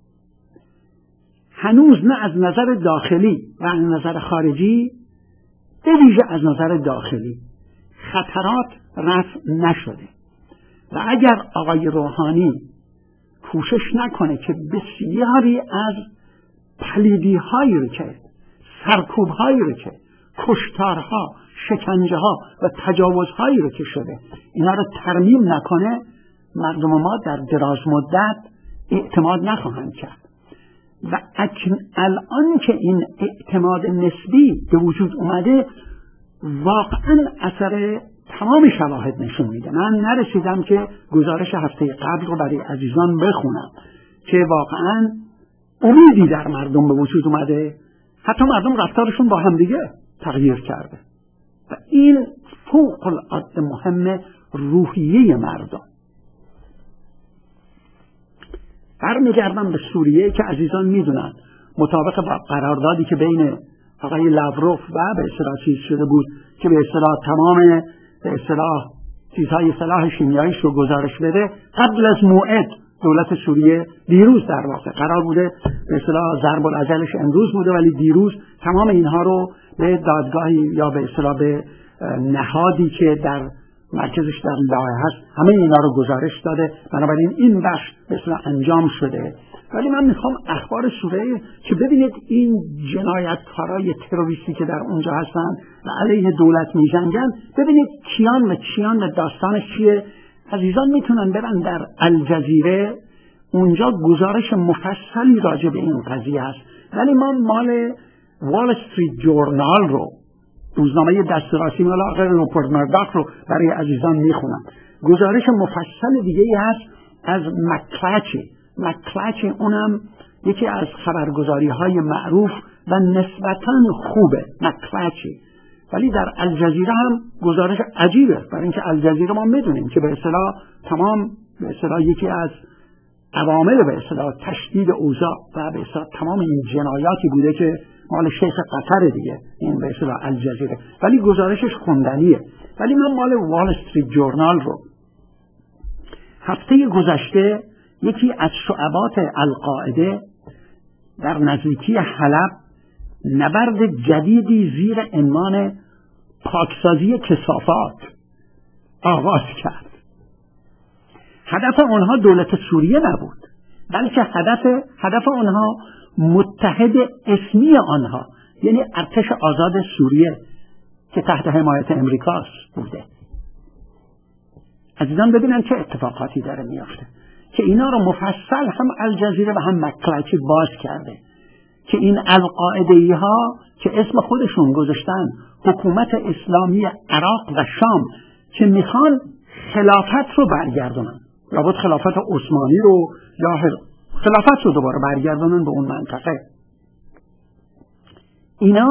هنوز نه از نظر داخلی و از نظر خارجی، به ویژه از نظر داخلی خطرات رفع نشده و اگر آقای روحانی کوشش نکنه که بسیاری از پلیدی هایی رو که سرکوب هایی رو که کشتارها، شکنجه ها و تجاوز هایی رو که شده اینا رو ترمیم نکنه، مردم ما در دراز مدت اعتماد نخواهند کرد. و الان که این اعتماد نسبی به وجود اومده واقعا اثر تمام شواهد نشون میده. من نرسیدم که گزارش هفته قبل رو برای عزیزان بخونم که واقعا امیدی در مردم به وجود اومده، حتی مردم رفتارشون با همدیگه تغییر کرده و این فوق العاده مهمه. روحیه مردم. برمیگردم به سوریه که عزیزان میدونن مطابق با قراردادی که بین آقای لاوروف و به اصطلاح چیز شده بود که به اصطلاح تمام به اصطلاح چیزهای سلاح شیمیاییش رو گزارش بده، قبل از موعد دولت سوریه دیروز در واقع قرار بوده به اصطلاح ضرب الاجلش امروز بوده، ولی دیروز تمام اینها رو به دادگاهی یا به اصطلاح به نهادی که در مرکزش در لاهه هست همه اینا رو گزارش داده. بنابراین این بخش به اصطلاح انجام شده. ولی من میخوام اخبار سوریه که ببینید این جنایتکارای تروریستی که در اونجا هستن و علیه دولت میجنگن، ببینید کیان و چیان و داستانش چیه. عزیزان میتونن برن در الجزیره، اونجا گزارش مفصلی راجع به این قضیه هست. ولی ما مال وال استریت جورنال رو، روزنامه دست راستی مال آقای روپرت مرداک رو برای عزیزان میخونم. گزارش مفصل دیگه هست از مکلچی اونم یکی از خبرگزاری های معروف و نسبتاً خوبه مکلچی، ولی در الجزیره هم گزارش عجیبه، برای اینکه الجزیره ما میدونیم که به اصطلاح تمام به اصطلاح یکی از عوامل به اصطلاح تشدید اوضاع و به اصطلاح تمام این جنایاتی بوده که مال شیخ قطر دیگه این به اصطلاح الجزیره، ولی گزارشش خوندنیه. ولی من مال وال استریت جورنال رو هفته گذشته یکی از شعبات القاعده در نزدیکی حلب نبرد جدیدی زیر عنوان پاکسازی کثافات آغاز کرد. هدف آنها دولت سوریه نبود، بلکه هدف آنها متحد اسمی آنها یعنی ارتش آزاد سوریه که تحت حمایت امریکاست بوده. عزیزان ببینن چه اتفاقاتی داره میافته که اینا رو مفصل هم الجزیره و هم مکلچی باز کرده که این القاعده‌ای ها که اسم خودشون گذاشتن حکومت اسلامی عراق و شام که میخوان خلافت رو برگردونن، لابد خلافت عثمانی رو یا خلافت رو دوباره برگردونن به اون منطقه. اینا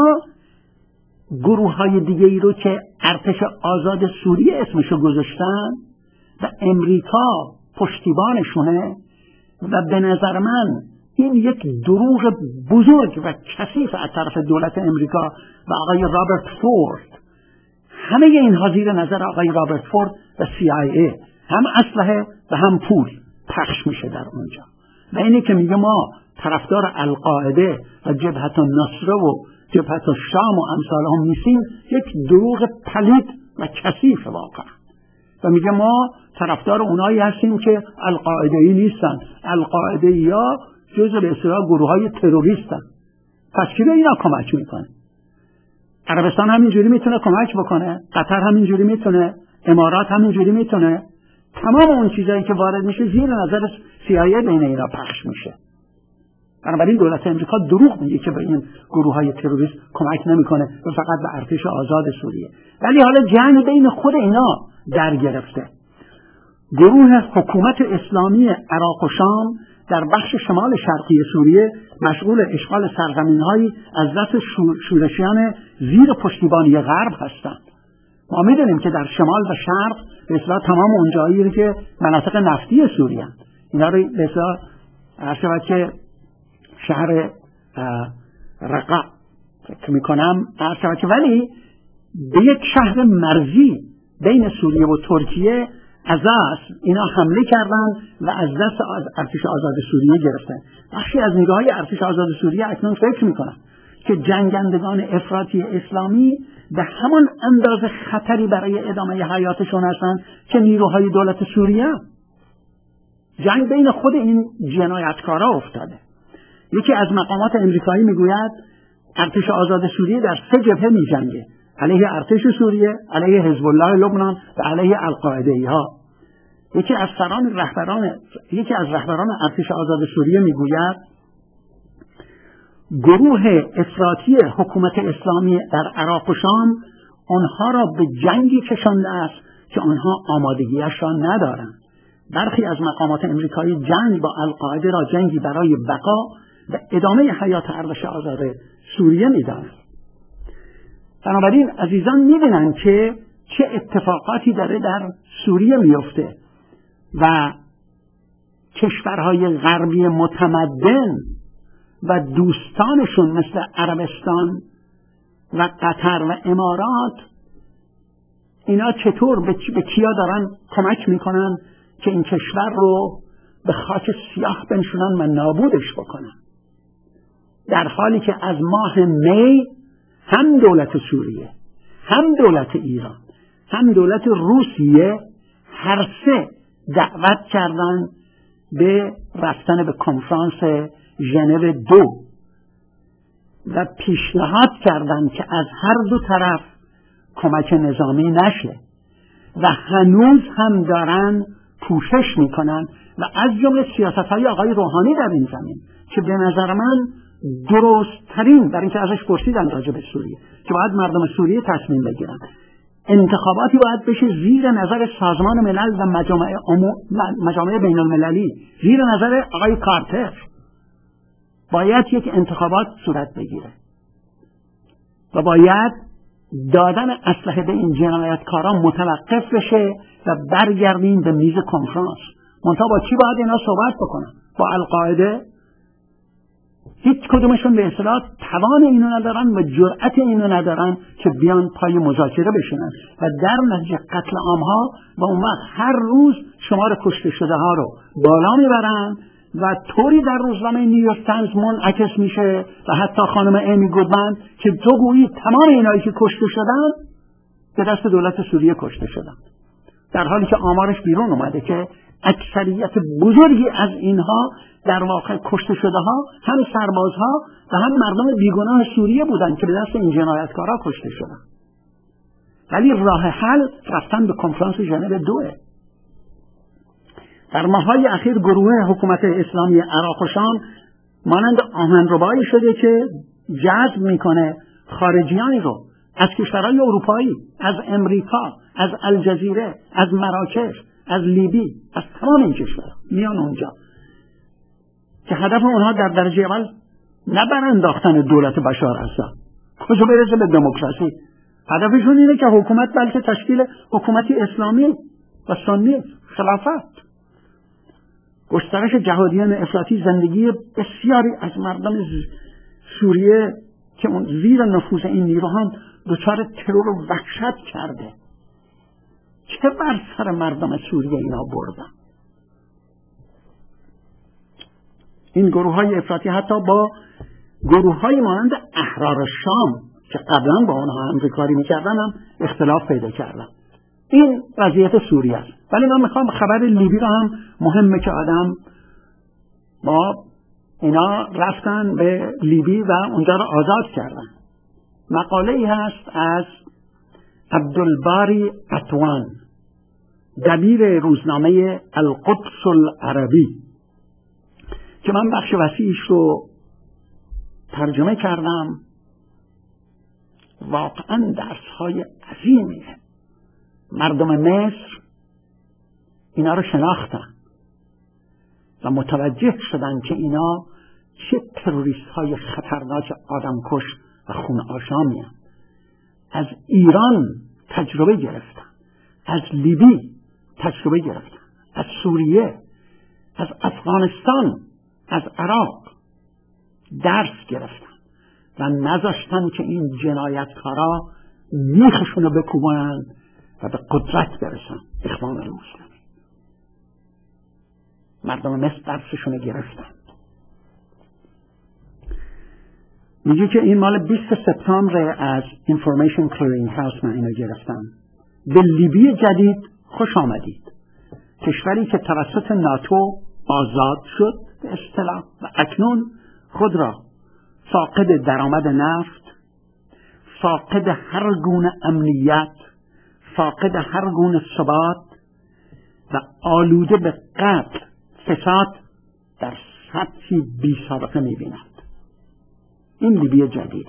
گروه های دیگه ای رو که ارتش آزاد سوریه اسمشو گذاشتن و امریکا پشتیبانشونه و به نظر من این یک دروغ بزرگ و کثیف از طرف دولت امریکا و آقای رابرت فورد. همه اینها زیر نظر آقای رابرت فورد و CIA، هم اسلحه و هم پول پخش میشه در اونجا. و اینه که میگه ما طرفدار القاعده و جبهت النصره و جبهت الشام و امثال هم نیستیم، یک دروغ پلید و کثیف واقعا. و میگه ما طرفدار اونایی هستیم که القاعده‌ای نیستن، القاعده‌ای ها جزء به اصطلاح گروه‌های تروریستن. پس کی به اینا کمک میکنه؟ عربستان همینجوری میتونه کمک بکنه، قطر همینجوری میتونه، امارات همینجوری میتونه. تمام اون چیزایی که وارد میشه زیر نظر CIA بین اینا پخش میشه. بنابراین دولت امریکا دروغ میگه که به این گروه‌های تروریست کمک نمیکنه و فقط به ارتش آزاد سوریه. ولی حالا جنگ بین خود اینا در گرفته. گروه حکومت اسلامی عراق و شام در بخش شمال شرقی سوریه مشغول اشغال سرزمین‌هایی از دست شورشیان زیر پشتیبانی غرب هستند. ما می‌دونیم که در شمال و شرق به اصطلاح تمام اون جایی که مناطق نفتی سوریه هستند، اینا رو به اصطلاح عرض که شهر رقا فکر می‌کنم عرض که، ولی به یک شهر مرزی بین سوریه و ترکیه از اینا حمله کردن و از دست ارتش آزاد سوریه گرفتن. بخشی از نیروهای ارتش آزاد سوریه اکنون فکر میکنن که جنگندگان افراطی اسلامی به همان اندازه خطری برای ادامه حیاتشون هستن که نیروهای دولت سوریه. جنگ بین خود این جنایتکارا افتاده. یکی از مقامات امریکایی میگوید ارتش آزاد سوریه در 3 جبهه میجنگه: علیه ارتش سوریه، علیه حزب الله لبنان و علیه القاعده ها. یکی از رهبران ارتش آزاد سوریه میگوید گروه افراطی حکومت اسلامی در عراق و شام آنها را به جنگی کشانده است که آنها آمادگیش را ندارند. برخی از مقامات امریکایی جنگ با القاعده را جنگی برای بقا و ادامه حیات ارتش آزاد سوریه می‌دانند. بنابراین عزیزان می‌بینند که چه اتفاقاتی داره در سوریه میفته و کشورهای غربی متمدن و دوستانشون مثل عربستان و قطر و امارات، اینا چطور به کیا دارن کمک میکنن که این کشور رو به خاک سیاه بنشونن و نابودش بکنن، در حالی که از ماه می هم دولت سوریه، هم دولت ایران، هم دولت روسیه هر 3 دعوت کردن به رفتن به کنفرانس ژنو 2 و پیشنهاد کردند که از هر دو طرف کمک نظامی نشه و هنوز هم دارن پوشش میکنن و از جمله سیاست‌های آقای روحانی در این زمین که به نظر من درست ترین، در اینکه ازش پرسیدن راجع به سوریه که باید مردم سوریه تصمیم بگیرن، انتخاباتی باید بشه زیر نظر سازمان ملل و مجامع بین المللی، زیر نظر آقای کارتر باید یک انتخابات صورت بگیره و باید دادن اسلحه به این جنایتکاران متوقف بشه و برگردیم به میز کنفرانس. منتها با کی باید اینا صحبت بکنن؟ با القاعده؟ هیچ کدومشون به اصطلاح توان اینو ندارن و جرأت اینو ندارن که بیان پای مذاکره بشینن و در نتیجه قتل عامها و اون وقت هر روز شمار کشته شده ها رو بالا میبرن و طوری در روزنامه نیویورک تایمز منعکس میشه و حتی خانم امی گودمن که تو گویی تمام اینایی که کشته شدن به دست دولت سوریه کشته شدن، در حالی که آمارش بیرون اومده که اکثریت بزرگی از اینها در واقع کشته شده ها هم سربازها و هم مردم بیگناه سوریه بودن که به دست این جنایتکارا کشته شدن. ولی راه حل رفتن به کنفرانس ژنو 2. در ماه‌های اخیر گروه حکومت اسلامی عراق و شام مانند آهنربایی شده که جذب میکنه خارجیانی رو از کشورهای اروپایی، از امریکا، از الجزیره، از مراکش، از لیبی، از تمام این کشورها میان اونجا که هدف اونها در درجه اول نه برانداختن دولت بشار اسد، کجا برسه به دموکراسی. هدفشون اینه که حکومت بلکه تشکیل حکومتی اسلامی و سنی، خلافت. گسترش جهادیان افراطی زندگی بسیاری از مردم سوریه که اون زیر نفوذ این نیروها دچار ترور و وحشت کرده. چه بر سر مردم سوریه اینا بردن؟ این گروه های افراطی حتی با گروه های مانند احرار شام که قبلا با آنها همکاری میکردن هم اختلاف پیدا کردن. این وضعیت سوریه است. ولی من میخوام خبر لیبی رو هم مهمه که آدم با اینا رفتن به لیبی و اونجا رو آزاد کردن. مقاله ای هست از عبدالباری عطوان، دبیر روزنامه القدس العربی، که من بخش وسیعش رو ترجمه کردم. واقعا درس‌های عظیمیه. مردم مصر اینا رو شناختن و متوجه شدن که اینا چه تروریست‌های خطرناک آدمکش و خون آشامی. از ایران تجربه گرفتن، از لیبی تجربه گرفتن، از سوریه، از افغانستان، از عراق درس گرفتن و نذاشتن که این جنایتکارا میخشونو بکوبن و به قدرت برسن. اخوان المسلمین، مردم مصر درسشونو گرفتن. میگه که این مال 20 سپتامبر از Information Clearing House من اینو گرفتم. به لیبی جدید خوش آمدید. کشوری که توسط ناتو آزاد شد به اصطلاح و اکنون خود را فاقد درآمد نفت، فاقد هر گونه امنیت، فاقد هر گونه ثبات و آلوده به قتل، فساد در سطحی بی سابقه می‌بیند. این لیبی جدیده.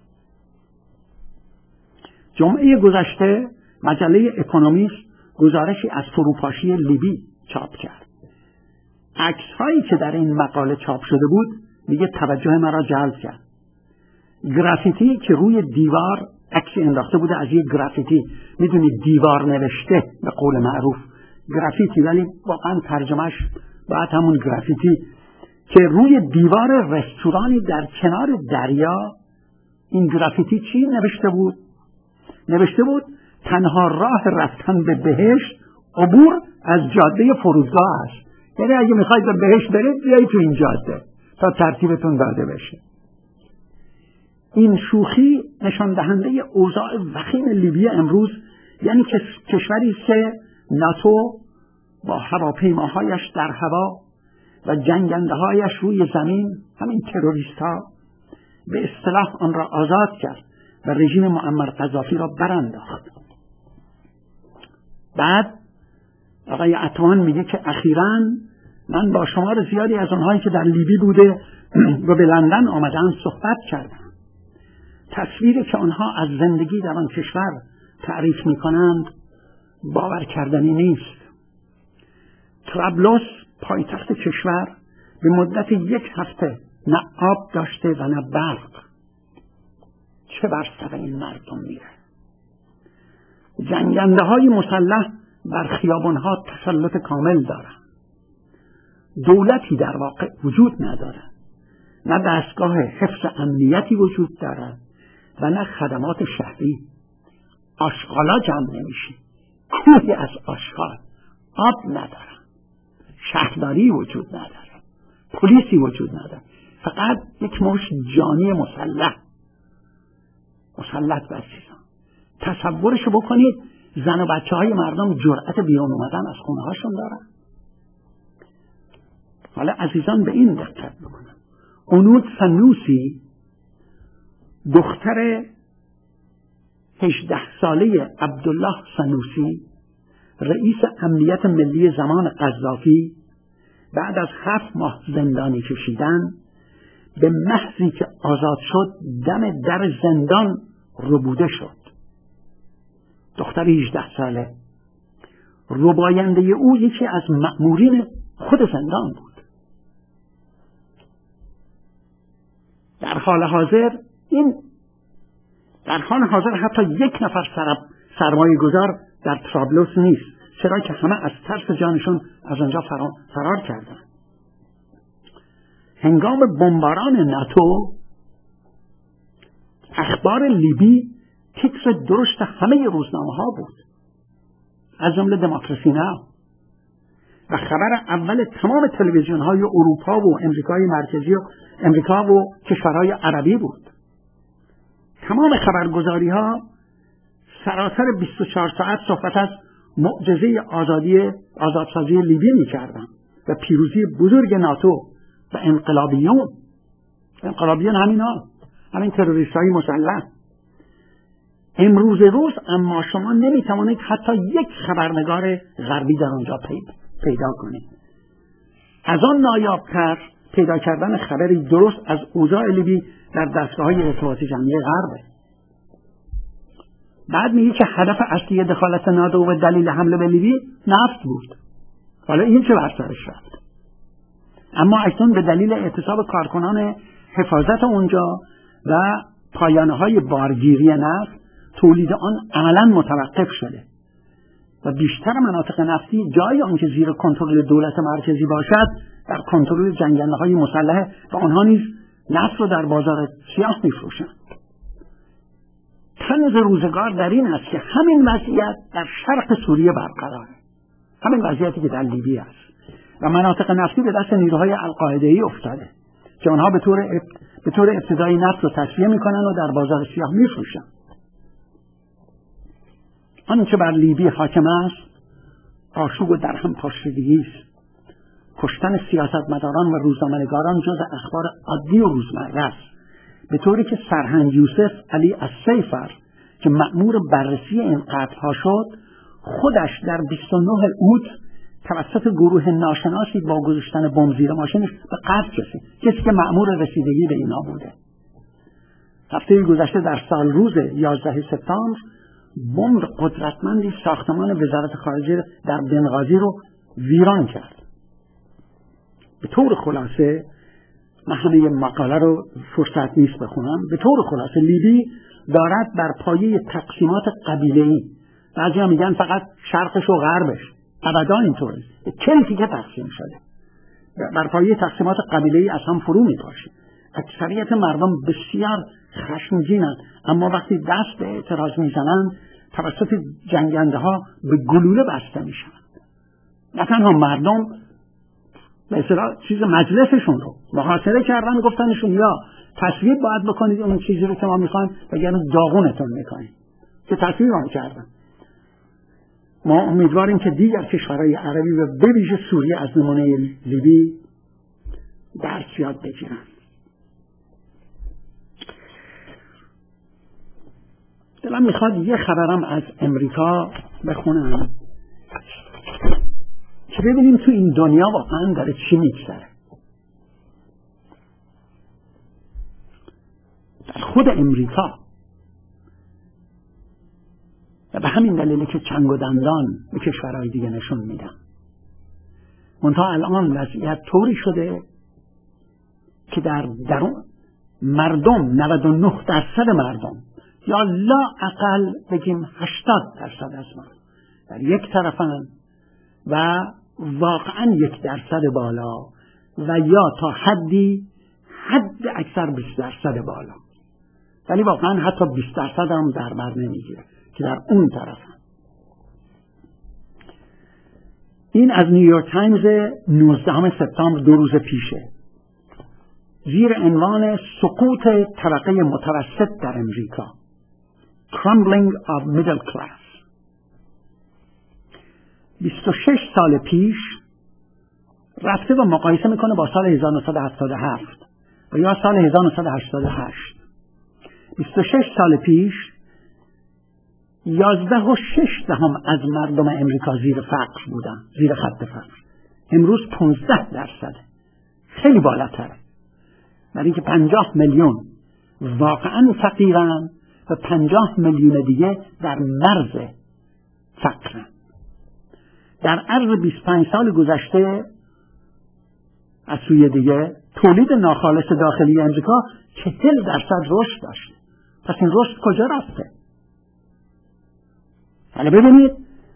جمعه گذشته مجله اکونومیست گزارشی از فروپاشی لیبی چاپ کرد. عکس‌هایی که در این مقاله چاپ شده بود میگه توجه مرا جلب کرد. گرافیتی که روی دیوار عکسی انداخته بوده از یک گرافیتی، میدونید دیوار نوشته به قول معروف گرافیتی، ولی واقعا ترجمهش باید همون گرافیتی که روی دیوار رستورانی در کنار دریا. این گرافیتی چی نوشته بود؟ نوشته بود تنها راه رفتن به بهشت عبور از جاده فرودگاه است. یعنی اگه میخواید به بهشت برید بیایید تو این جاده تا ترتیبتون داده بشه. این شوخی نشان دهنده اوضاع وخیم لیبی امروز، یعنی که کشوری که ناتو با هواپیماهایش در هوا و جنگنده‌هایش روی زمین، همین تروریست‌ها، به اصطلاح آن را آزاد کرد و رژیم معمر قذافی را برانداخت. بعد آقای عطوان میگه که اخیراً من با شمار زیادی از اونهایی که در لیبی بوده و به لندن آمدن صحبت کردم. تصویری که آنها از زندگی در آن کشور تعریف میکنند باور کردنی نیست. طرابلس پایتخت کشور به مدت 1 هفته نه آب داشته و نه برق. چه بر سر این مردم میره؟ جنگنده های مسلح بر خیابانها تسلط کامل دارند. دولتی در واقع وجود نداره، نه دستگاه حفظ امنیتی وجود دارد و نه خدمات شهری. آشغالا جمع نمیشه، کوهی از آشغال. آب نداره، شهرداری وجود نداره، پلیسی وجود نداره، فقط یک مشت جانی مسلح بر چیزان. تصورشو بکنید، زن و بچه های مردم جرأت بیرون اومدن از خونه هاشون دارن. حالا عزیزان به این دقت بکنن. اونود سنوسی، دختر 18 ساله عبدالله سنوسی، رئیس امنیت ملی زمان قذافی، بعد از 7 ماه زندانی کشیدن، به محضی که آزاد شد دم در زندان ربوده شد. دختر 18 ساله، رباینده او یکی از مأمورین خود زندان بود. در حال حاضر حتی یک نفر سرمایه گذار در طرابلس نیست، چرا که همه از ترس جانشون از آنجا فرار کردند. هنگام بمباران ناتو اخبار لیبی تیتر درشت همه روزنامه‌ها بود، از جمله دموکراسی ناو، و خبر اول تمام تلویزیون‌های اروپا و امریکای مرکزی و امریکا و کشورهای عربی بود. تمام خبرگزاری‌ها سراسر 24 ساعت صحبت از معجزه آزادسازی لیبی می‌کردند و پیروزی بزرگ ناتو و انقلابیون همین تروریست‌های مسلح. امروز روز اما شما نمی‌توانید حتی یک خبرنگار غربی در آنجا پیدا کنید. از آن نایاب‌تر پیدا کردن خبری درست از اوضاع لیبی در دستگاه‌های ارتباط جمعی غربه. بعد میگه که هدف اصلی دخالت ناتو و دلیل حمله به لیبی نفت بود. حالا این چه بر سرش رفت؟ اما اکنون به دلیل اعتصاب کارکنان حفاظت اونجا و پایانه‌های بارگیری نفت، تولید آن عملاً متوقف شده و بیشتر مناطق نفتی جای آنکه زیر کنترل دولت مرکزی باشد در کنترل جنگنده‌های مسلح و آنها نیز نفت را در بازار سیاه می‌فروشند. طنز روزگار در این است که همین وضعیت در شرق سوریه برقراره، همین وضعیتی که در لیبی است و مناطق نفتی به دست نیروهای القاعده‌ای افتاده که آنها به طور ابتدایی نفت رو تصفیه میکنن و در بازار سیاه میفروشن. آنچه بر لیبی حاکم است آشوب و درهم پاشیدگی است. کشتن سیاستمداران و روزنامه‌نگاران جز اخبار عادی و روزمره است، به طوری که سرهنگ یوسف علی السیفر که مأمور بررسی این قتل‌ها شد، خودش در 29 اوت توسط گروه ناشناسی با گذاشتن بمب زیر ماشینش به قتل رسید، کسی که مأمور رسیدگی به اینا بوده. هفته گذشته در سالروز 11 سپتامبر بمب قدرتمندی ساختمان وزارت خارجه در بنغازی رو ویران کرد. به طور خلاصه، من همه مقاله رو فرصت نیست بخونم، به طور خلاصه لیبی دارد بر پایه تقسیمات قبیله‌ای، بعضیا میگن فقط شرقش و غربش، ابدا اینطوری، کلکی که تقسیم شده بر پایه تقسیمات قبیله‌ای از هم فرو میپاشه. اکثریت مردم بسیار خشمگینند، اما وقتی دست به اعتراض میزنند توسط جنگنده ها به گلوله بسته میشن. نه تنها مردم، به اصطلاح چیز مجلسشون رو محاصره کردن، گفتنشون یا تصویب باید بکنید اون چیزی رو که ما میخوایم وگرنه داغونتون میکنیم، که تصویب هم کردن. ما امیدواریم که دیگر کشورهای عربی و به ویژه سوریه از نمونه لیبی درس یاد بگیرن. دلم میخواد یه خبرم از امریکا بخونم که ببینیم تو این دنیا واقعا داره چی میگذره. در خود امریکا، و به همین دلیله که چنگ و دندان به کشورهای دیگه نشون میدن. منتها الان وضعیت طوری شده که در درون مردم 99% مردم، یا لا اقل بگیم 80% از مردم در یک طرفن و واقعا 1% بالا و یا تا حد اکثر 20% بالا، ولی واقعا حتی 20% هم در بر نمیگیره که در اون طرفن. این از نیویورک تایمز 19 سپتامبر 2 روز پیشه، زیر عنوان سقوط طبقه متوسط در امریکا، Crumbling of Middle Class. 26 سال پیش رفته و مقایسه میکنه با سال 1977 و یا سال 1988. 26 سال پیش 11.6% از مردم امریکا زیر فقر بودن، زیر خط فقر. امروز 15%، خیلی بالاتره، برای اینکه 50 میلیون واقعا فقیرن و 50 میلیون دیگه در مرز فقرن. در عرض 25 سال گذشته از سوی دیگه تولید ناخالص داخلی امریکا 40% رشد داشت. پس این رشد کجا رفته؟ حالا ببینید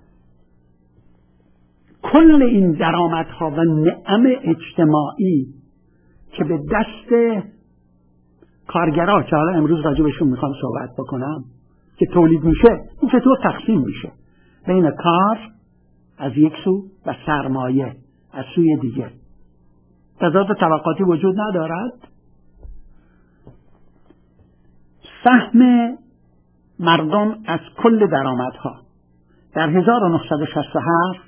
کل این درآمدها و نعم اجتماعی که به دست کارگرها که حالا امروز راجبشون میخوام صحبت بکنم که تولید میشه، این چطور تقسیم میشه بین کار از یک سو و سرمایه از سوی دیگه؟ تضاد طبقاتی وجود ندارد؟ سهم مردم از کل درآمدها در 1967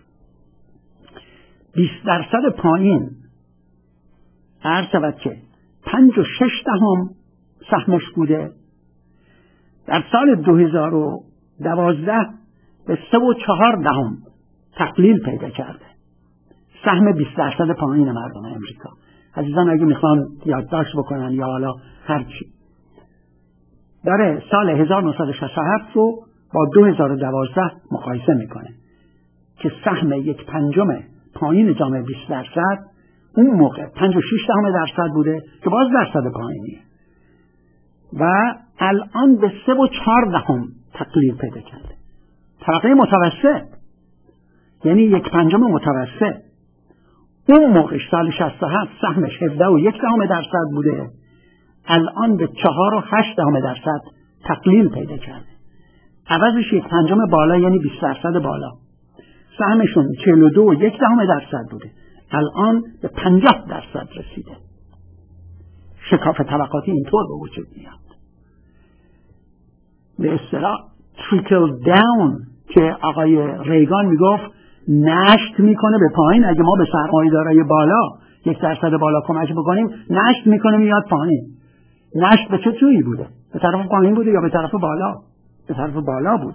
20% پایین عرض شود که 5.6 سهمش بوده، در سال 2012 به 3.4 تقلیل پیدا کرده. سهم 20% پایین مردم امریکا. عزیزان اگه میخوان یادداشت بکنن یا حالا هرچی، داره سال 1967 رو با 2012 مقایسه میکنه که سهم 1/5 پایین جامعه 20% اون موقع 5.6% بوده که باز درصد پایینیه و الان به 3.4 تقلیل پیدا کرده. طبقه متوسط یعنی 1/5 متوسط اون موقع سال 67 سهمش 17.1% بوده، الان به 4.8% تقلیل پیدا کرده. عوضش 1/5 بالا یعنی 20% بالا. سهمشون 42.1% بوده، الان به 50% رسیده. شکاف طبقاتی اینطور به وجود میاد. به اصطلاح تریکل داون که آقای ریگان میگفت نشت میکنه به پایین. اگه ما به سرمایه‌دارای بالا 1% بالا کمک بکنیم نشت میکنه میاد پایین. نشت به چه سویی بوده؟ به طرف پایین بوده یا به طرف بالا؟ به طرف بالا بوده.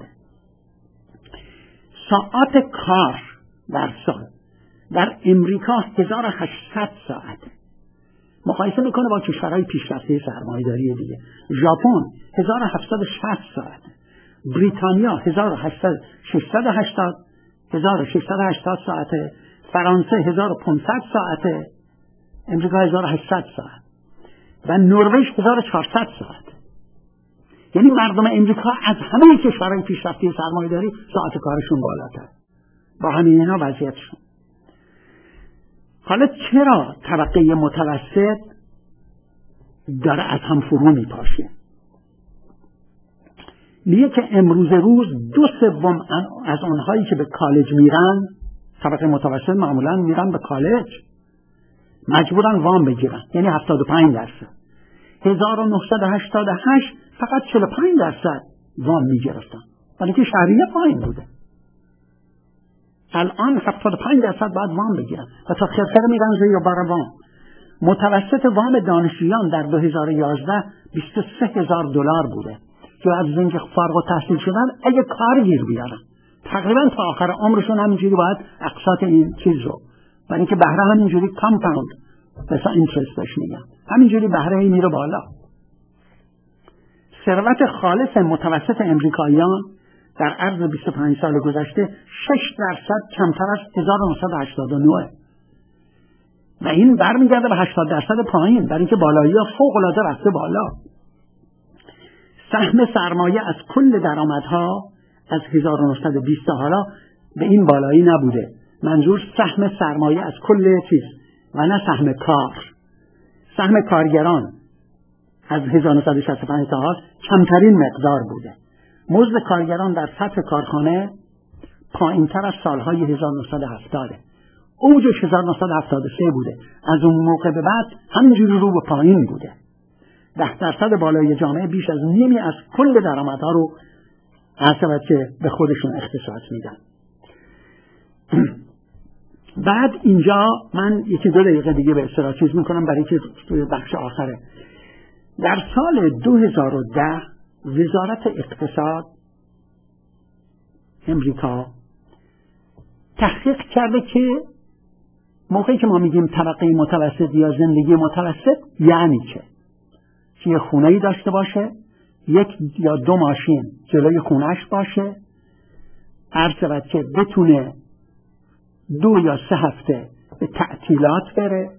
ساعت کار در سال در امریکا 1800 ساعته. مقایسه میکنه با کشورهای پیشرفته سرمایه‌داری دیگه. ژاپن 1760 ساعته، بریتانیا 1680 ساعته، فرانسه 1500 ساعته، امریکا 1800 ساعت و نروژ 1400 ساعت. یعنی مردم امریکا از همه کشورهای پیشرفته سرمایه‌داری ساعت کارشون بالاتر. با همین اینا وضعیتشون. حالا چرا طبقه متوسط داره از هم فرو میپاشه؟ میگه که امروز روز 2/3 از اونهایی که به کالج میرن، طبقه متوسط معمولا میرن به کالج، مجبورن وام بگیرن، یعنی 75%. 1988 فقط 45% وام میگرفتن، ولی که شهریه پایین بوده. الان 75% باید وام بگیرن و تا خرخره میرن زیر بار وام. متوسط وام دانشجویان در 2011 $23,000 بوده که از اینکه فارغ التحصیل شدن اگه کار گیر بیارن تقریبا تا آخر عمرشون همینجوری باید اقساط این چیز رو، برای اینکه بهره همینجوری کامپاوند مثلا اینترست بهش میگن، همینجوری بهره میره بالا. ثروت خالص متوسط امریکاییان در عرض 25 سال گذشته 6% کمتر از 1989 و این برمیگرده به 80% پایین، برای اینکه بالایی ها فوق العاده رفته بالا. سهم سرمایه از کل درآمدها از 1920 تا حالا به این بالایی نبوده. منظور سهم سرمایه از کل چیز و نه سهم کار. سهم کارگران از 1965 تا حال کمترین مقدار بوده. مزد کارگران در سطح کارخانه پایینتر از سالهای 1970. اوجش 1973 بوده. از اون موقع به بعد همینجوری رو به پایین بوده. 10% بالای جامعه بیش از نیمی از کل درآمدها رو حسابت که به خودشون اختصاص میدن. بعد اینجا من 1-2 دقیقه دیگه به اصطلاح چیز میکنم برای که توی بخش آخره. در سال 2010 وزارت اقتصاد امریکا تحقیق کرده که موقعی که ما میگیم طبقه متوسط یا زندگی متوسط یعنی چه؟ که یه خونه‌ای داشته باشه، 1 یا 2 ماشین جلوی خونه‌اش باشه، عرض شود که بتونه 2 یا 3 هفته به تعطیلات بره،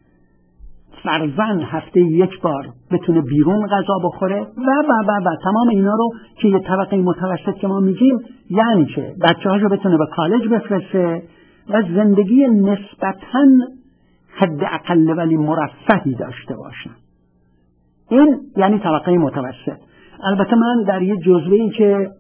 فرضاً هفته 1 بار بتونه بیرون غذا بخوره و تمام اینا رو که یه طبقه متوسط که ما میگیم، یعنی که بچه‌هاشو بتونه به کالج بفرسته و زندگی نسبتاً حداقل ولی مرفهی داشته باشن. این یعنی طبقه متوسط. البته من در یه جزوه‌ای که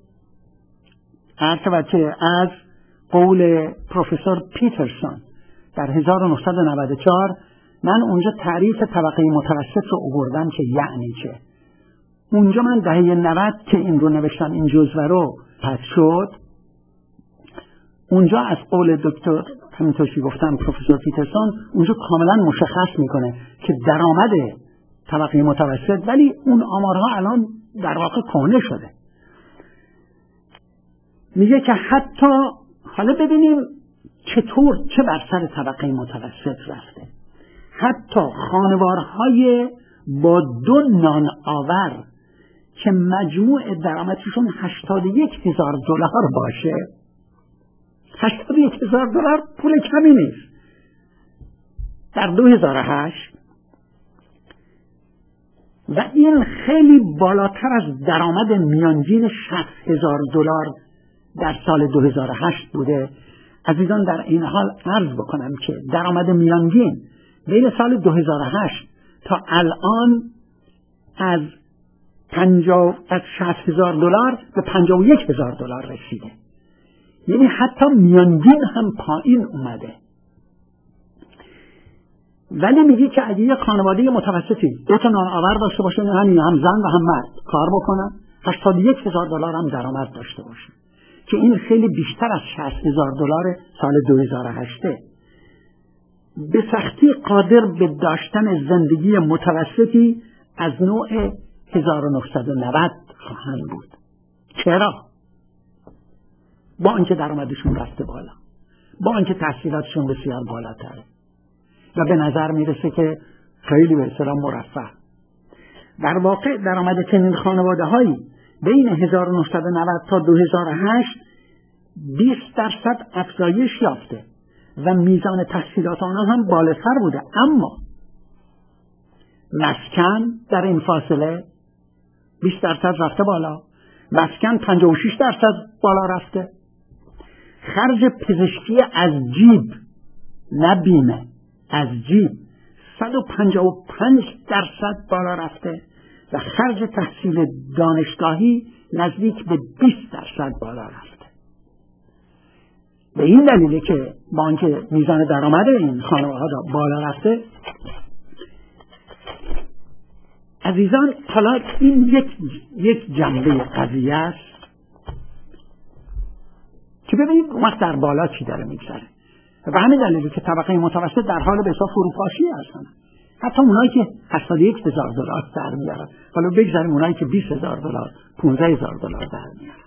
از قول پروفسور پیترسون در 1994 من اونجا تعریف طبقه متوسط رو آوردم که یعنی چه. اونجا من دهه 90 که این رو نوشتم، این جزوه رو پس شد، اونجا از قول دکتر همینطور که گفتم پروفسور پیترسون اونجا کاملا مشخص میکنه که درآمد طبقه متوسط، ولی اون آمارها الان در واقع کهنه شده، میگه که حتی حالا ببینیم چطور چه بر سر طبقه متوسط رفته. حتی خانوارهای با 2 نان آور که مجموع درآمدشون $81,000 باشه، $81,000 پول کمی نیست، در 2008 و این خیلی بالاتر از درآمد میانگین $60,000 در سال 2008 بوده. عزیزان در این حال عرض بکنم که درآمد میانگین بین سال 2008 تا الان از $60,000 به $51,000 رسیده، یعنی حتی میانگین هم پایین اومده. ولی میگه که اگه یه خانواده متوسطی 2 تا نان آور داشته باشه، هم زن و هم مرد کار بکنن، $81,000 هم درآمد داشته باشه، که این خیلی بیشتر از $60,000 سال 2008. به سختی قادر به داشتن زندگی متوسطی از نوع 1990 خواهند بود. چرا؟ با اینکه درآمدشون رفته بالا، با اینکه تحصیلاتشون بسیار بالاتره و به نظر میرسه که خیلی به اصطلاح مرفه. در واقع درآمد چنین خانواده‌هایی بین 1990 تا 2008 20% افزایش یافته و میزان تحصیلات آنها هم بالاتر بوده، اما مسکن در این فاصله 20% رفته بالا، مسکن 56% بالا رفته، خرج پزشکی از جیب، نه بیمه، از جیب 155% بالا رفته و خرج تحصیل دانشگاهی نزدیک به 20% بالا رفته. به این دلیله که با اینکه میزان درآمد این خانواده بالا رفته، عزیزان حالا این یک جنبه قضیه است که ببینید وقت در بالا چی داره میگذره. و همین دلیلی که طبقه متوسط در حال به حساب فروپاشی هستن. حتی اونایی که $81,000 در میارن، حالا بگذاریم اونایی که $20,000 $15,000 در میارن.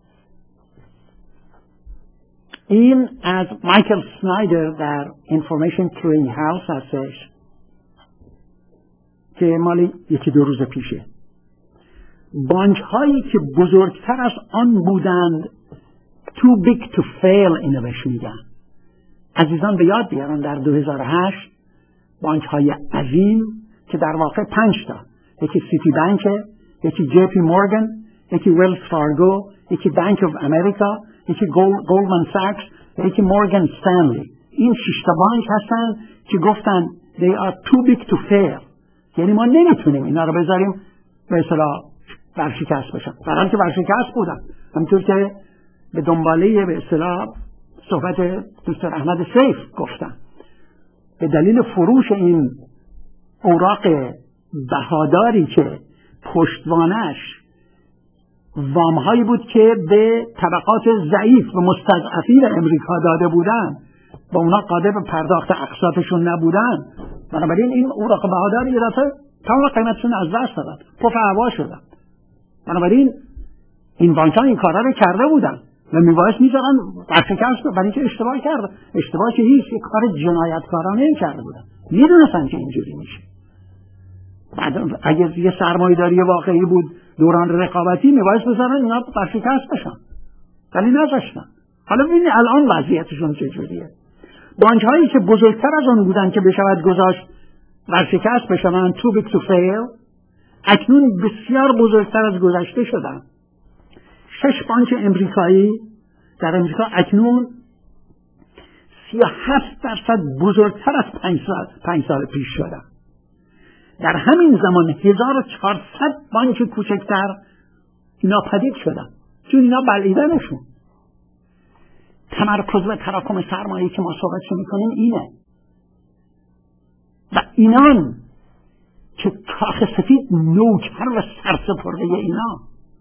این از مایکل سنایدر در اینفورمیشن کلینگ هاوس هستش که مالی 1-2 روز پیشه. بانک هایی که بزرگتر از آن بودند too big to fail اینو بهش میگن. عزیزان به یاد بیارن در 2008 بانک های عظیم که در واقع 5 تا، یکی سیتی بانک، یکی جی پی مورگان، یکی ویلز فارگو، یکی بانک اف امریکا، یکی گولدمن ساکس، یکی مورگان استنلی. این 6 تا بانک هستن که گفتن they are too big to fail، یعنی ما نمیتونیم اینا رو بذاریم به اصطلاح ورشکست بشن. برای اینکه ورشکست بودن، همونطور که به دنباله به اصطلاح صحبت دکتر احمد سیف گفتن، به دلیل فروش این اوراق بهاداری که پشتوانش وامهایی بود که به طبقات ضعیف و مستضعفین امریکا داده بودن، با اونا قادر به پرداخت اقساطشون نبودن، بنابراین این اوراق بهاداری یه دفعه تمام قیمتشون از دست دادن، پف هوا شدن. بنابراین این بانک‌ها این کارا رو کرده بودن و میبایست میذارن ورشکست، برای اینکه اشتباه کرده. اشتباه که هیچ، یک کار جنایتکارانه کرده بودن، میدونستن که اینجوری میشه. بعد اگر یه سرمایه‌داری واقعی بود دوران رقابتی، میبایست بذارن اینا ورشکست بشن. ولی نذاشتن. حالا ببینید الان وضعیتشون چجوریه. بانک هایی که بزرگتر از اون بودن که بشود گذاشت ورشکست بشن، too big to fail، اکنون بسیار بزرگتر از گذشته شدن. 6 بانک امریکایی در امریکا اکنون 37% بزرگتر از 5 سال پیش شدن. در همین زمان 1400 بانک کوچکتر ناپدید شدن، چون اینا بلعیدنشون. تمرکز و تراکم سرمایه که ما صحبتشو میکنیم اینه. و اینان که کاخ سفید نوکر و سرسپرده اینا،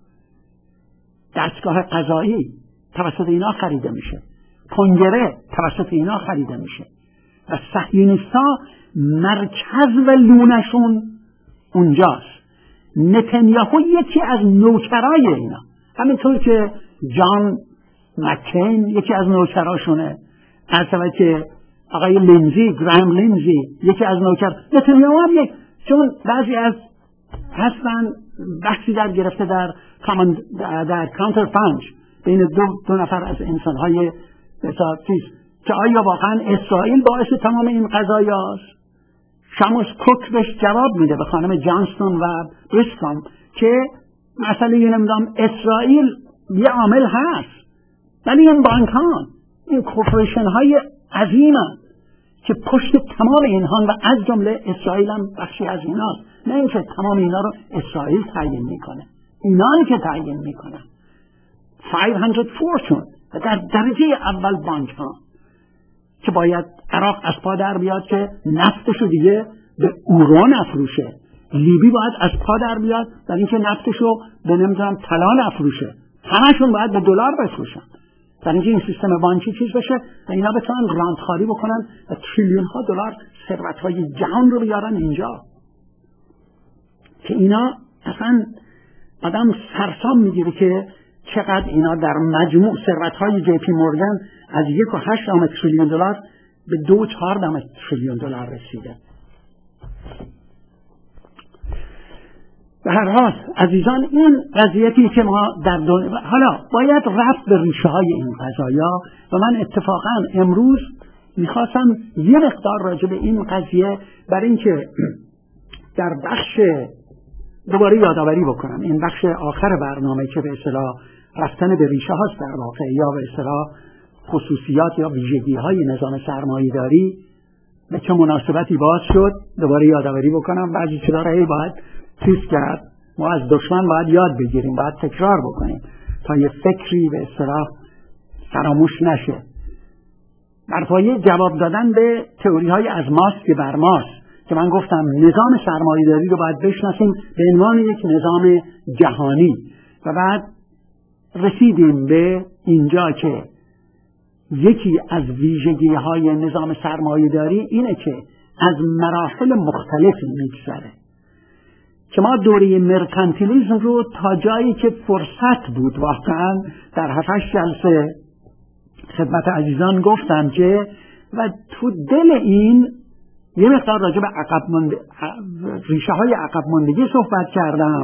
دستگاه قضایی توسط اینا خریده میشه، کنگره توسط اینا خریده میشه و صهیونیست‌ها مرکز و لونشون اونجاست. نتانیاهو یکی از نوکرای اینا، همینطور که جان مکین یکی از نوکراشونه، البته که آقای لینزی، گرام لینزی یکی از نوکر، نتانیاهو هم یک، چون بعضی از هستن بحثی در گرفته در کانتر پانچ بین دو نفر از انسان‌های چیز که آیا واقعا اسرائیل باعث تمام این قضایاست؟ شاموس کوک بهش جواب میده به خانم جانستون و بریسکام که مسئله نمیدونم اسرائیل یه عامل هست، ولی این بانک ها، این کورپوریشن های عظیمن که پشت تمام اینها و از جمله اسرائیل هم بخشی از ایناست. نه اینکه تمام اینا رو اسرائیل تعیین میکنه، اینانی که تعیین میکنن 500 فورچون و در درجه اول بانک ها که باید عراق از پا در بیاد که نفتشو دیگه به اورو نفروشه، لیبی باید از پا در بیاد در اینکه نفتشو به نمیدونم طلا نفروشه، همشون باید به دلار بفروشن در اینکه این سیستم بانکی چیز بشه و اینا بتونن رانتخواری بکنن و تریلیون ها دلار ثروت‌های جهان رو بیارن اینجا که اینا اصلا آدم سرسام میگیره که چقدر اینا در مجموع ثروت‌های جی پی مورگان از 1.8 تریلیون دلار به 2.4 تریلیون دلار رسیده. به هر حال عزیزان این قضیتی که ما در دنیا حالا باید رفت به ریشه های این قضایا و من اتفاقا امروز میخواستم یه مقدار راجع به این قضیه برای اینکه در بخش دوباره یادآوری بکنم، این بخش آخر برنامه که به اصطلاح رفتن به ریشه هاست در واقع یا به اصطلاح خصوصیات یا ویژگی های نظام سرمایه‌داری به چه مناسبتی باز شد، دوباره یادآوری بکنم بعضی چیزا رو باید چیز کرد، ما از دشمن باید یاد بگیریم، باید تکرار بکنیم تا یه فکری به اصطلاح فراموش نشه. در پایه جواب دادن به تئوری های از ماست که بر ماست که من گفتم نظام سرمایه‌داری رو باید بشناسیم به عنوان یک نظام جهانی و بعد رسیدیم به اینجا که یکی از ویژگی های نظام سرمایه‌داری اینه که از مراحل مختلفی میگذره که ما دوره مرکانتیلیسم رو تا جایی که فرصت بود واقعا در 7-8 جلسه خدمت عزیزان گفتم که و تو دل این یه مقدار راجع به ریشه های عقب ماندگی صحبت کردم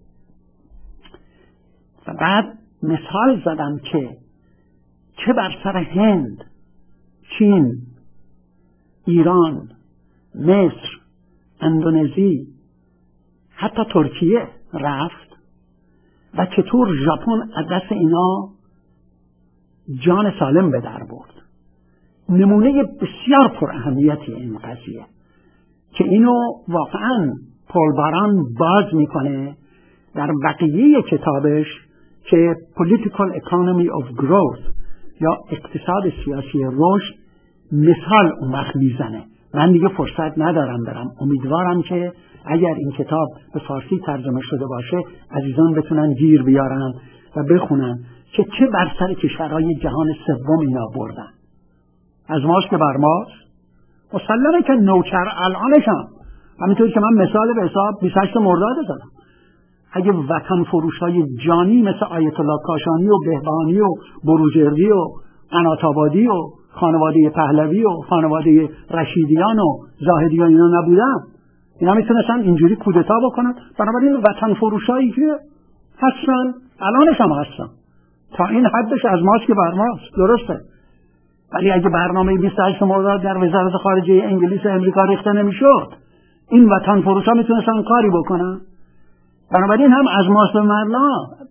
و بعد مثال زدم که چه بر سر هند، چین، ایران، مصر، اندونزی، حتی ترکیه رفت و چطور ژاپن از دست اینا جان سالم به در برد. نمونه بسیار پر اهمیتی این قضیه که اینو واقعا پول باران باز میکنه در بقیه کتابش که Political Economy of Growth یا اقتصاد سیاسی رشد مثال اون وقت میزنه. من دیگه فرصت ندارم برم، امیدوارم که اگر این کتاب به فارسی ترجمه شده باشه عزیزان بتونن گیر بیارن و بخونن که چه بر سر کشورهای جهان سوم اینا بردن. از ماست که بر ماست مسلمه که نوکر الانشم، همینطور که من مثال به حساب 28 مرداد دادم. اگه وطن فروش های جانی مثل آیت الله کاشانی و بهبانی و بروجردی و قنات‌آبادی و خانواده پهلوی و خانواده رشیدیان و زاهدیان اینا نبودن، اینا میتونستن اینجوری کودتا بکنن. بنابراین وطن فروش هایی که هستن الانش هم هستن، تا این حدش از ماست که بر ماست، درسته. ولی اگه برنامه 28 مرداد در وزارت خارجه انگلیس و امریکا ریخته نمیشد، این وطن فروشا میتونستن کاری بکنن. بنابراین هم از ماست به مرلا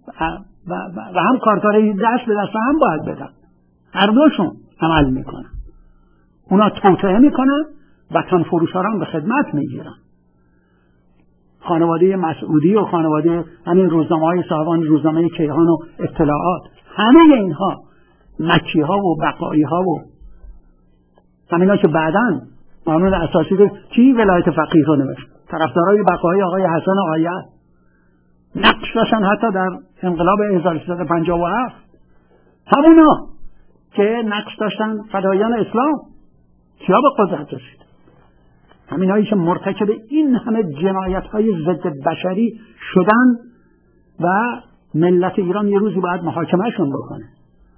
و هم کارکاری دست به دست هم باید بدن. هر دوشون عمل میکنن. اونا توطئه میکنن، وطن فروشا را به خدمت میگیرن. خانواده مسعودی و خانواده همین روزنامه‌های صاحبان روزنامه کیهان و اطلاعات، همه اینها مکی ها و بقایی ها و همینا که بعداً قانون اساسی رو کی ولایت فقیه رو نوشت، طرفدارای بقایی آقای حسن آیت نقش داشتن حتی در انقلاب 1357. همونا که نقش داشتن فدایان اسلام کیا به قدرت رسید؟ همینایی که مرتکب این همه جنایت‌های ضد بشری شدن و ملت ایران یه روزی باید محاکمهشون بکنه.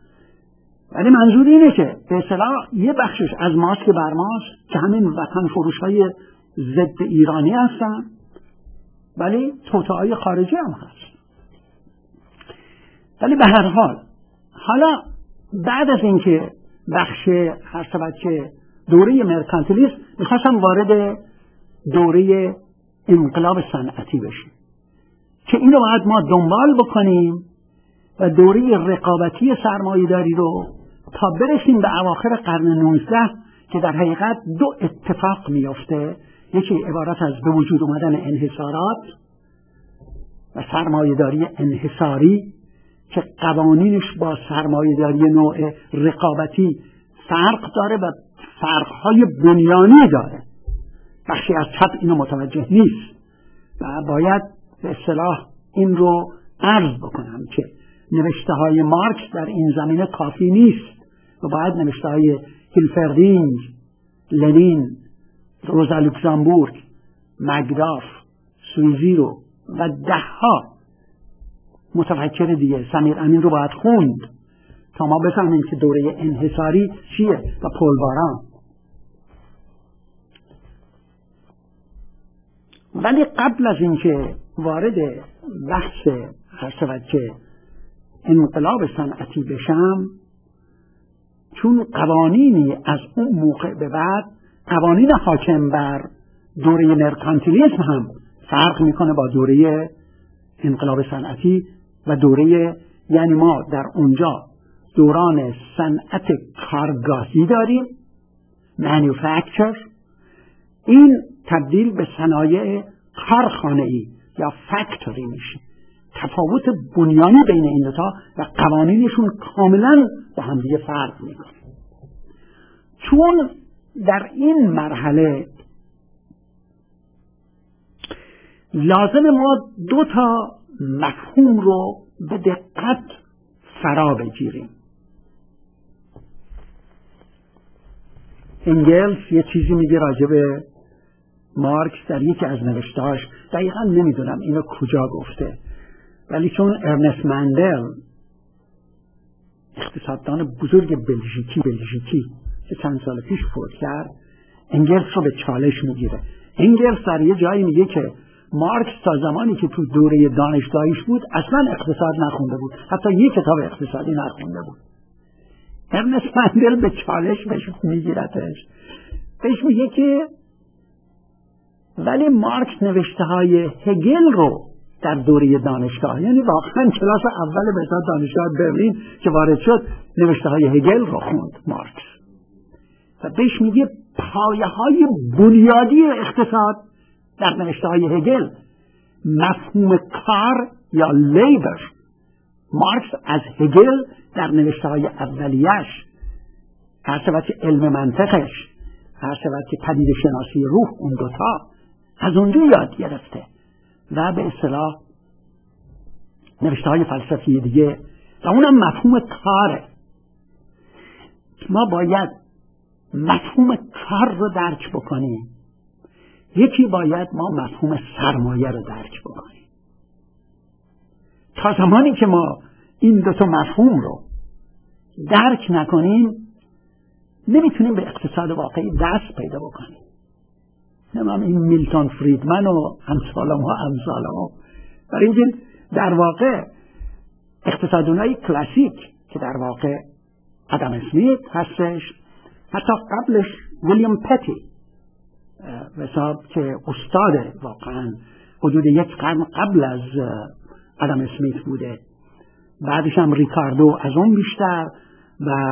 ولی منظور اینه که به اصطلاح یه بخشش از ماست که بر ماست که همین وطن فروش‌های ضد ایرانی هستن، ولی توطئه‌های خارجی هم هست. ولی به هر حال حالا بعد از اینکه بخش هر شود که دوره مرکانتیلیسم، میخواستم وارد دوره انقلاب صنعتی بشیم که اینو باید ما دنبال بکنیم و دوره رقابتی سرمایه‌داری رو تا برسیم به اواخر قرن 19 که در حقیقت دو اتفاق میفته. یکی عبارت از به وجود اومدن انحصارات و سرمایه‌داری انحصاری که قوانینش با سرمایه‌داری نوع رقابتی فرق داره و فرق‌های بنیانی داره. بخشی از چپ اینو متوجه نیست و باید به اصطلاح این رو عرض بکنم که نوشته‌های مارکس در این زمینه کافی نیست و باید نوشته‌های هیلفردینگ، لنین، روزا لوکزامبورگ، مگداف، سویزیرو و ده‌ها متفکر دیگه، سمیر امین رو باید خوند تا ما بفهمیم که دوره انحصاری چیه و پل باران. ولی قبل از اینکه وارد بحث هر شود که انقلاب صنعتی بشم، چون قوانینی از اون موقع به بعد، قوانین حاکم بر دوره مرکانتیلیسم هم فرق میکنه با دوره انقلاب صنعتی و دوره، یعنی ما در اونجا دوران صنعت کارگاهی داریم، manufacture، این تبدیل به صنایع کارخانه‌ای یا فکتوری میشه. تفاوت بنیانی بین این دوتا و قوانینشون کاملا با هم دیگه فرق میکنه. چون در این مرحله لازم ما دو تا مفهوم رو به دقت فرا بگیریم. انگلس یه چیزی میگه راجع به مارکس در یکی از نوشتهاش، دقیقا نمیدونم اینو کجا گفته، ولی چون ارنست مندل اقتصاددان بزرگ بلژیکی که چند سال پیش فوت کرد، انگلس رو به چالش میگیره. انگلس در یه جایی میگه که مارکس تا زمانی که تو دوره دانشگاهیش بود اصلا اقتصاد نخونده بود، حتی یک کتاب اقتصادی نخونده بود. ارنست مندل به چالش بهش میگیرتش، بهش میگه که ولی مارکس نوشته های هگل رو در دوره دانشگاه، یعنی واقعا کلاس اول مثلا دانشگاه برلین که وارد شد، نوشته های هگل رو خوند مارکس و بهش میگه پایه های بنیادی اقتصاد در نوشته های هگل، مفهوم کار یا لیبر، مارکس از هگل در نوشته های اولیش، هر شود که علم منطقش، هر شود که پدیده شناسی روح، اون دوتا از اونجا یاد گرفته و به اصطلاح نوشته های فلسفی دیگه و اونم مفهوم کاره. ما باید مفهوم کار رو درک بکنیم، یکی باید ما مفهوم سرمایه رو درک بکنیم. تا زمانی که ما این دو تا مفهوم رو درک نکنیم نمیتونیم به اقتصاد واقعی دست پیدا بکنیم. نمیم این میلتون فریدمن و امثالهم برای اینکه در واقع اقتصاددانای کلاسیک که در واقع آدم اسمیت هستش، حتی قبلش ویلیام پتی حساب که استاد واقعا حدود 1 قرن قبل از آدم اسمیت بوده، بعدش هم ریکاردو از اون بیشتر و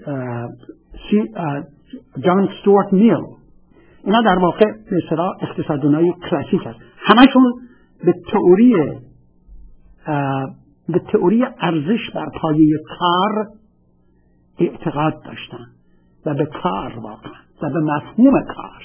جان استوارت میل، اینا در واقع به اصطلاح اقتصاددانای کلاسیک هست. همشون به تئوری ارزش بر پایه کار اعتقاد داشتن و به کار واقعا و به مفهوم کار.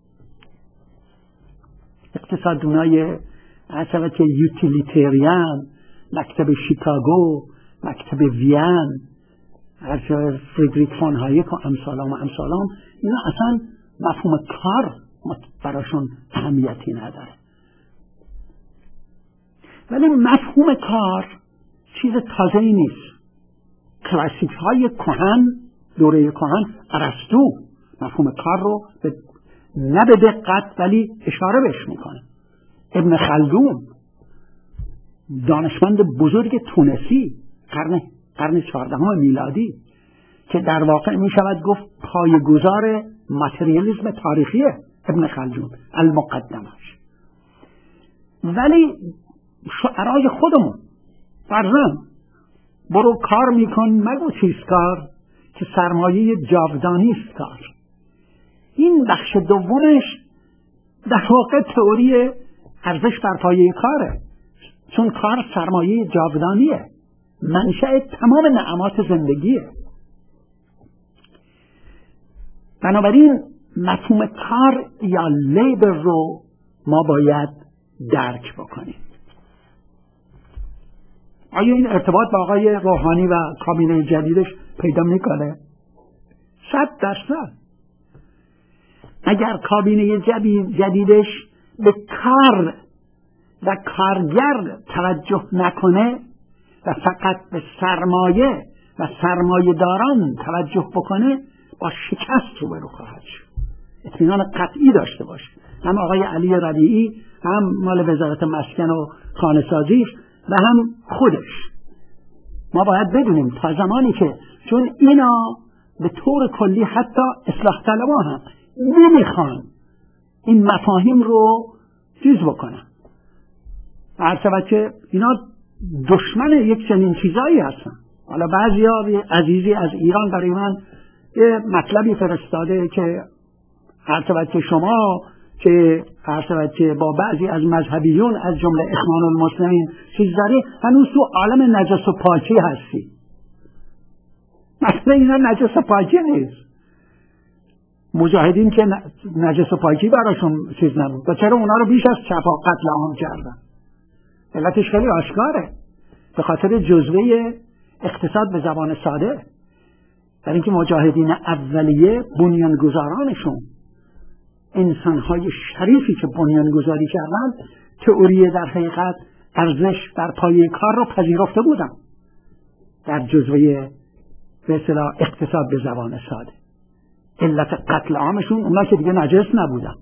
اقتصاددانای اصلا که یوتیلیتریان، مکتب شیکاگو، مکتب وین، فریدریک فون هایک و امثالام اینا اصلا مفهوم کار براشون اهمیتی نداره. ولی مفهوم کار چیز تازه‌ای نیست. کلاسیک های کهن، دوره کهن، ارسطو مفهوم کار رو نه به دقت ولی اشاره بهش میکنه. ابن خلدون، دانشمند بزرگ تونسی قرن 14 میلادی که در واقع می شود گفت پایه‌گذار ماتریالیسم تاریخی، ابن خلدون المقدمش. ولی شعرای خودمون فرزن برو کار میکن مگو چیست کار که سرمایه جاودانی است کار. این بخش دومش در واقع تئوری ارزش بر پایه کاره، چون کار سرمایه جاودانیه، منشأ تمام نعمات زندگیه. بنابراین مفهوم کار یا لیبر رو ما باید درک بکنیم. آیا این ارتباط با آقای روحانی و کابینه جدیدش پیدا میکنه؟ 100%. اگر کابینه جدیدش به کار و کارگر توجه نکنه و فقط به سرمایه و سرمایه داران توجه بکنه، با شکست روبرو خواهد شد. اطمینان قطعی داشته باشه. هم آقای علی ربیعی، هم مال وزارت مسکن و خانه سازی و هم خودش. ما باید بدونیم تا زمانی که، چون اینا به طور کلی حتی اصلاح طلبها هم نمیخوان این مفاهیم رو چیز بکنن، عرض که اینا دشمن یک چنین چیزایی هستن. حالا بعضیا عزیزی از ایران برای من یه مطلبی فرستاده که عرض که شما که عرض با بعضی از مذهبیون از جمله اخوان المسلمین چیز داری، هنوز تو عالم نجس و پاکی هستی. مثلا اینا نجس و پاکی نیست. مجاهدین که نجس و پاکی براشون چیز نبود و چرا اونا رو بیش از چپا قتل عام کردن؟ علتش خیلی آشکاره، به خاطر جزوه اقتصاد به زبان ساده. در اینکه مجاهدین اولیه بنیانگذارانشون انسانهای شریفی که بنیانگذاری کردن، تئوری در حقیقت ارزش بر پایه کار رو پذیرفته بودن در جزوه به اصطلاح اقتصاد به زبان ساده. علت قتل عامشون اونا که دیگه نجس نبودن،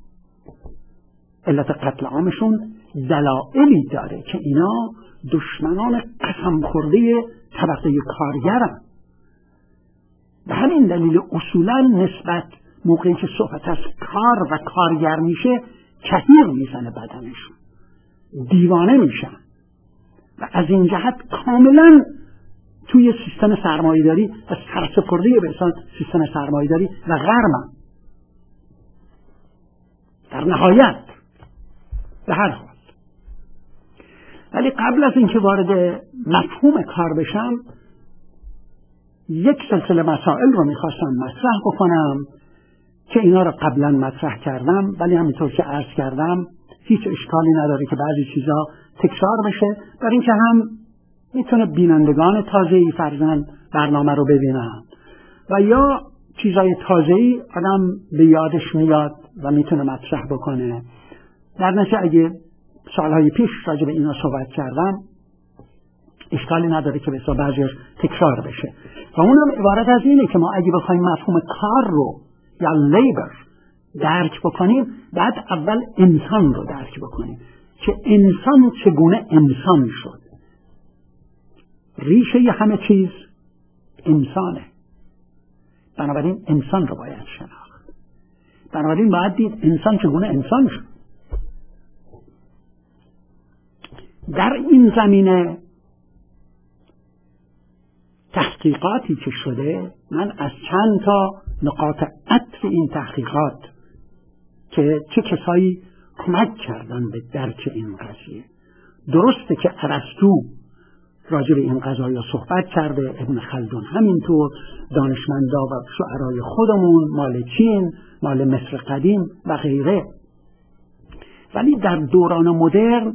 علت قتل عامشون دلایلی داره که اینا دشمنان قسم خورده طبقه کارگرن. به همین دلیل اصولا نسبت موقعی که صحبت از کار و کارگر میشه کهیر میزنه بدنشون، دیوانه میشن و از این جهت کاملا توی سیستم سرمایه‌داری و سرسپرده به سیستم سرمایه‌داری و غرمن. در نهایت به هر حال، ولی قبل از اینکه وارد مفهوم کار بشم، یک سلسله مسائل رو میخواستم مطرح بکنم که اینا رو قبلا مطرح کردم، ولی همینطور که عرض کردم هیچ اشکالی نداره که بعضی چیزا تکرار بشه، برای اینکه هم میتونه بینندگان تازه‌ای فرزن برنامه رو ببینن و یا چیزای تازه‌ای آدم به یادش میاد و میتونه مطرح بکنه. در نتیجه اگه سالهای پیش راجع به اینا صحبت کردم، اشکالی نداره که بسیار بعضیش تکرار بشه. و اونم عبارت از اینه که ما اگه بخوایم مفهوم کار رو یا لیبر درک بکنیم، بعد اول انسان رو درک بکنیم که انسان چگونه انسان شد. ریشه همه چیز انسانه. بنابراین انسان رو باید شناخت. بنابراین باید دید انسان چگونه انسان شد. در این زمینه تحقیقاتی که شده، من از چند تا نقاط عطف این تحقیقات که چه کسایی کمک کردن به درک این قضیه. درسته که ارسطو راجع به این قضایا صحبت کرده، ابن خلدون همینطور، دانشمندا و شعرای خودمون، مال چین، مال مصر قدیم و غیره. ولی در دوران مدرن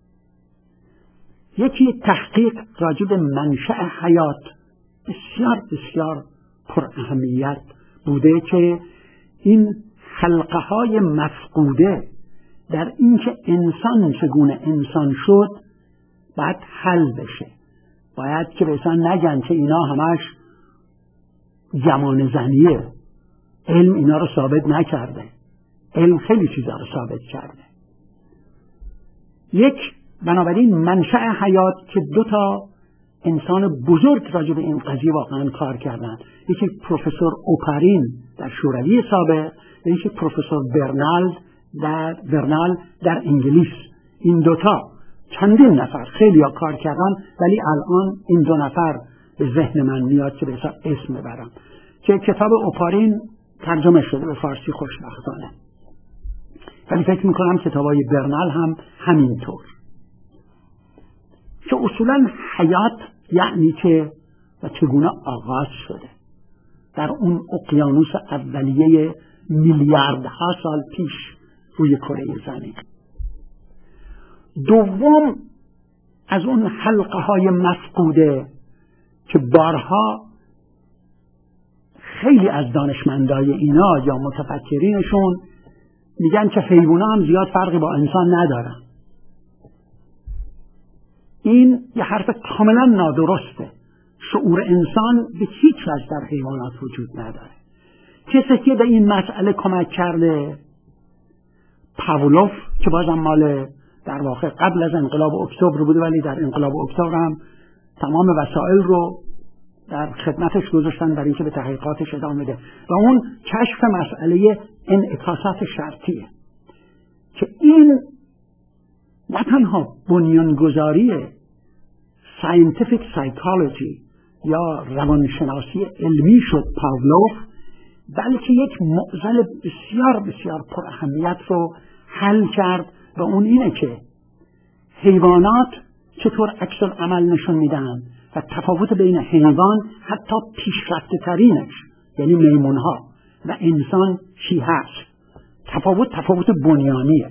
یکی تحقیق راجع به منشأ حیات بسیار بسیار پر اهمیت بوده که این حلقه های مفقوده در اینکه انسان چگونه انسان شد باید حل بشه. باید که بهشان نگن که اینا همش گمان زنیه، علم اینا رو ثابت نکرده. علم خیلی چیزا رو ثابت کرده. یک، بنابراین منشأ حیات که دو تا انسان بزرگ راجع به این قضیه واقعا کار کردن، یکی پروفسور اوپارین در شوروی سابق و یکی پروفسور برنال در انگلیس. این دوتا چندین نفر خیلی ها کار کردن، ولی الان این دو نفر به ذهن من میاد که بهش اسم ببرم، که کتاب اوپارین ترجمه شده به فارسی خوشبختانه، ولی فکر میکنم کتابای برنال هم همینطور، که اصولا حیات یعنی که و چگونه آغاز شده در اون اقیانوس اولیه میلیاردها سال پیش روی کره زمین. دوم، از اون حلقه های مفقوده که بارها خیلی از دانشمندای اینا یا متفکرینشون میگن که حیونا هم زیاد فرقی با انسان ندارن. این یه حرف کاملا نادرسته. شعور انسان به هیچ وجه در حیوانات وجود نداره. کسی که به این مسئله کمک کرده پاولوف، که بازم مال در واقع قبل از انقلاب اکتبر بوده، ولی در انقلاب اکتبر هم تمام وسایل رو در خدمتش گذاشتن برای اینکه به تحقیقاتش ادامه بده، و اون کشف مسئله انعکاسات شرطیه که این نه تنها بنیانگذاری scientific psychology یا روانشناسی علمی شد پاولوف، بلکه یک معضل بسیار بسیار پر اهمیت رو حل کرد، و اون اینه که حیوانات چطور عکس العمل نشون میدن و تفاوت بین حیوان حتی پیشرفته ترینش یعنی میمونها و انسان چی هست. تفاوت بنیانیه.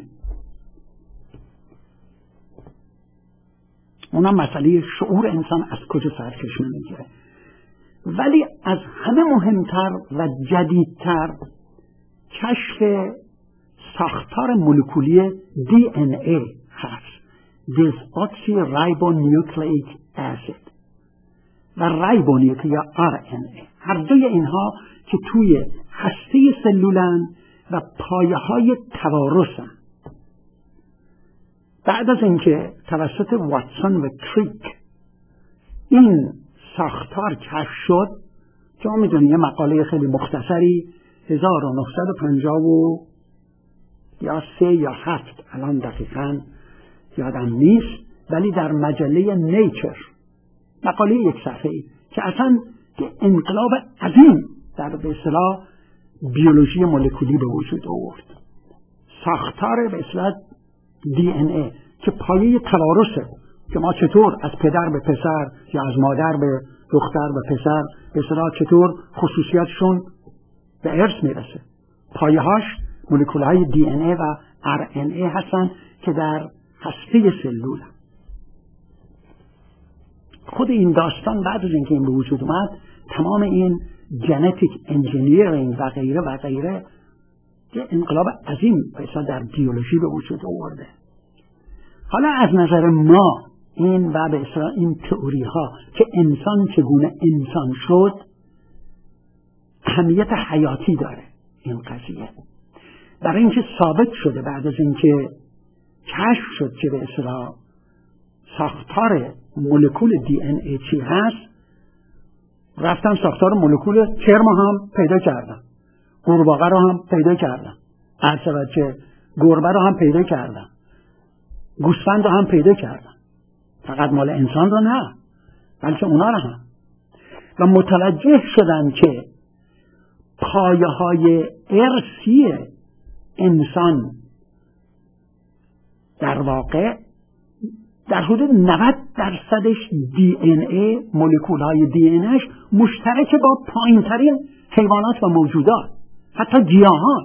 اونم مسئله شعور انسان از کجا سرچشمه میگیره. ولی از همه مهمتر و جدیدتر کشف ساختار مولکولی DNA هست، desoxyribonucleic acid و رایبونیک یا RNA. هر دوی اینها که توی هسته سلولن و پایه های توارثن. بعد از اینکه توسط واتسون و کریک این ساختار کشف شد، که ما میدونیم یه مقاله خیلی مختصری 1953 یا 7 الان دقیقاً یادم نیست، ولی در مجله نیچر مقاله یک صفحه‌ای که اصلا انقلاب عظیم در به اصطلاح بیولوژی مولکولی به وجود آورد. ساختار به اصطلاح DNA که پایه توارثه، که ما چطور از پدر به پسر یا از مادر به دختر به پسر به اصطلاح چطور خصوصیاتشون به ارث میرسه. پایه‌هاش مولکول‌های DNA و RNA هستن که در هسته سلول. خود این داستان بعد از اینکه این به وجود اومد، تمام این ژنتیک انجینیرینگ و غیره و غیره یه انقلاب عظیم مثلا در بیولوژی به وجود آورده. حالا از نظر ما این و به اصطلاح این تئوری ها که انسان چگونه انسان شد اهمیت حیاتی داره این قضیه، برای اینکه ثابت شده بعد از اینکه کشف شد که به اصطلاح ساختار مولکول دی ان ای چی هست، رفتم ساختار مولکول کرم هم پیدا کردم، قورباغه رو هم پیدا کردم، بچه گربه رو هم پیدا کردم، گوسفند رو هم پیدا کردم، فقط مال انسان رو نه بلکه اونا رو هم. و متوجه شدن که پایه های ارثی انسان در واقع در حدود 90% دی ان ای، مولکول های دی ان ایش مشترک با پایین ترین حیوانات و موجودات، حتی گیاهان.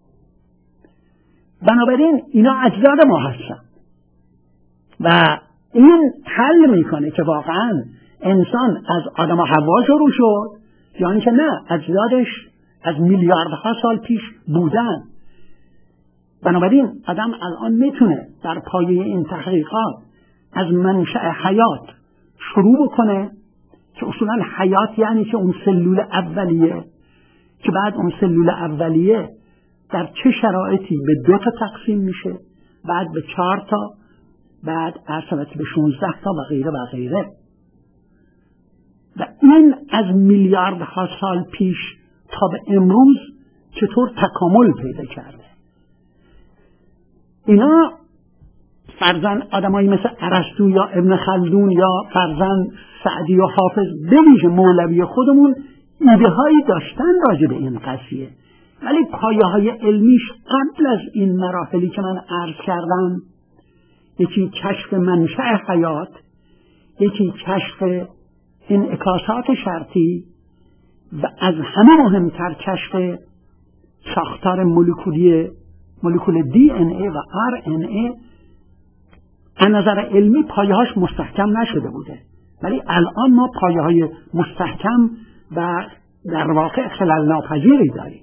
بنابراین اینا اجداد ما هستن و این حل میکنه که واقعا انسان از آدم و حوا شروع شد یا اینکه نه، اجدادش از میلیاردها سال پیش بودن. بنابراین آدم الان میتونه در پایه این تحقیقات از منشأ حیات شروع بکنه که اصولا حیات یعنی که اون سلول اولیه، که بعد اون سلول اولیه در چه شرایطی به 2 تا تقسیم میشه، بعد به 4 تا، بعد ارتباط به 16 تا و غیره و غیره. و این از میلیاردها سال پیش تا به امروز چطور تکامل پیدا کرده. اینا فرزن آدمایی مثل ارسطو یا ابن خلدون یا فرزن سعدی و حافظ به ویژه مولوی خودمون ایده هایی داشتن راجع به این قضیه، ولی پایه های علمیش قبل از این مراحلی که من عرض کردم، یکی کشف منشأ حیات، یکی کشف انعکاسات شرطی و از همه مهمتر کشف ساختار مولکول دی ان ای و آر ان ای، از نظر علمی پایه‌هاش مستحکم نشده بوده، ولی الان ما پایه‌های مستحکم و در واقع خلل ناپذیری داریم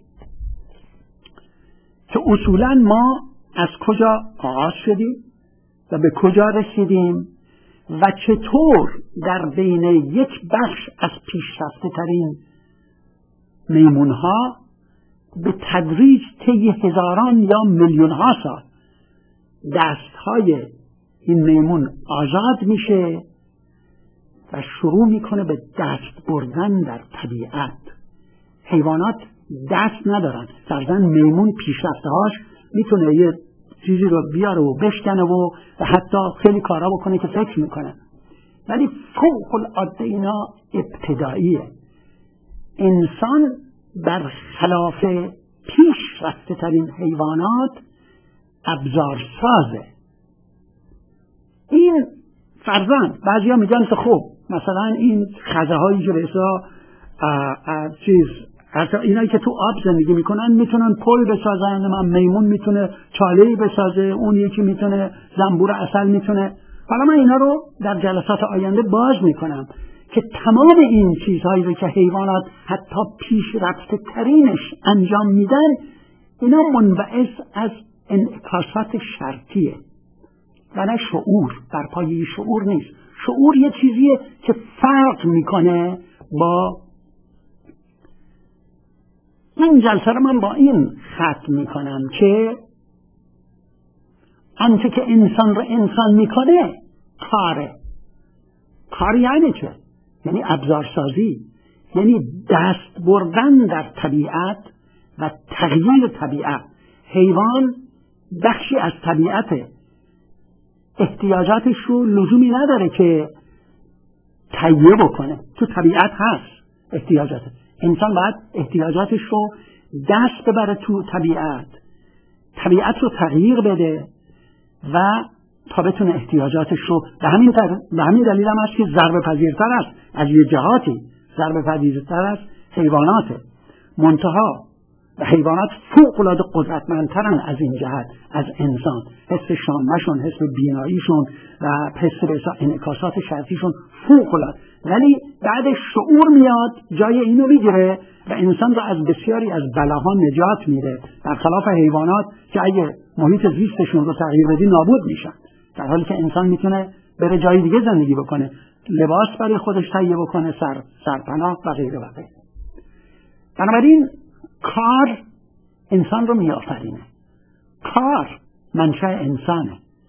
که اصولا ما از کجا آغاز شدیم و به کجا رسیدیم و چطور در بین یک بخش از پیشرفته ترین میمونها به تدریج طی هزاران یا میلیون‌ها سال دستهای این میمون آزاد میشه و شروع میکنه به دست بردن در طبیعت. حیوانات دست ندارن، فرضاً میمون پیشرفته‌هاش میتونه یه چیزی رو بیاره و بشکنه و حتی خیلی کارا بکنه که فکر میکنه، ولی فوق العاده اینا ابتداییه. انسان برخلاف پیشرفته ترین حیوانات ابزارسازه. این فرضاً بعضیا میگن که خب مثلا این خزه هایی که به اینایی که تو آب زندگی میکنن میتونن پل بسازن، میمون میتونه چاله‌ای بسازه، اون یکی میتونه زنبور عسل میتونه. حالا من اینا رو در جلسات آینده باز میکنم که تمام این چیزهایی رو که حیوانات حتی پیشرفته ترینش انجام میدن، اینا منبعث از انعکاسات شرطیه و نه شعور. بر پایه شعور نیست. شعور یه چیزیه که فرق میکنه با این جلسه رو من با این ختم میکنم که آنچه که انسان رو انسان میکنه کار یعنی چه؟ یعنی ابزارسازی، یعنی دست بردن در طبیعت و تغییر طبیعت. حیوان بخشی از طبیعته، احتیاجاتش رو لزومی نداره که تهیه بکنه، تو طبیعت هست احتیاجات. انسان باید احتیاجاتش رو دست ببره تو طبیعت رو تغییر بده و تا بتونه احتیاجاتش رو به همین دلیل هم هست که ضربه پذیرتر است از یه جهاتی، ضربه پذیرتر از حیواناته. منتها حیوانات فوق العاده قدرتمندترن از این جهت از انسان، حس شامشون، حس بیناییشون و حس انعکاسات شرطیشون فوق العاده، ولی بعد شعور میاد جای اینو میگیره و انسان رو از بسیاری از بلاها نجات میده، برخلاف حیوانات که اگه محیط زیستشون رو تغییر بدی نابود میشن، در حالی که انسان میتونه بره جای دیگه زندگی بکنه، لباس برای خودش تهیه بکنه، سرپناه و غیره و غیره. بنابراین کار انسان رو میآفرینه، کار منشأ انسانه.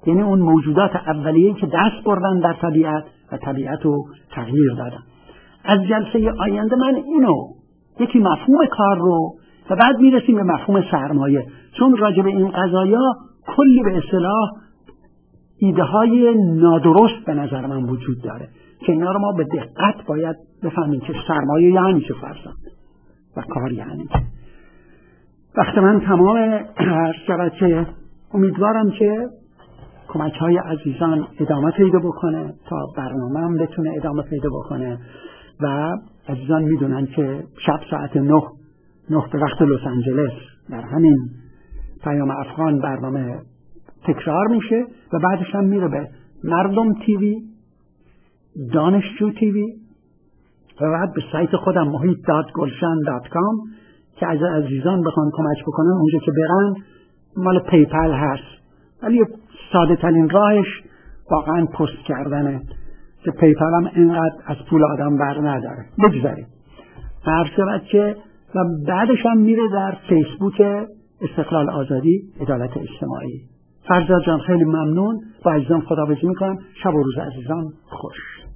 یعنی اون موجودات اولیه‌ای که دست بردن در طبیعت و طبیعت رو تغییر دادن. از جلسه آینده من اینو یکی مفهوم کار رو و بعد میرسیم به مفهوم سرمایه، چون راجع به این قضایا کلی به اصطلاح ایده های نادرست به نظر من وجود داره که اینا رو ما به دقت باید بفهمیم که سرمایه یعنی چه فرزند و کار یعنی چه. وقت من تمام هر شود که امیدوارم که کمک های عزیزان ادامه پیدا بکنه تا برنامه هم بتونه ادامه پیدا بکنه و عزیزان میدونن که شب ساعت 9 به وقت لس آنجلس در همین پیام افغان برنامه تکرار میشه و بعدش هم میره به مردم تیوی، دانشجو تیوی و بعد به سایت خودم mohit.gulshan.com که از عزیزان بخوان کمک بکنن اونجا که برن مال پیپل هست، ولی ساده ترین راهش واقعا پست کردنه که پیپل هم اینقدر از پول آدم بر نداره. بگذاریم هر شود که و بعدش هم میره در فیسبوک استقلال آزادی عدالت اجتماعی. فرزاد جان خیلی ممنون، با عزیزان خداحافظی میکنم. شب و روز عزیزان خوش.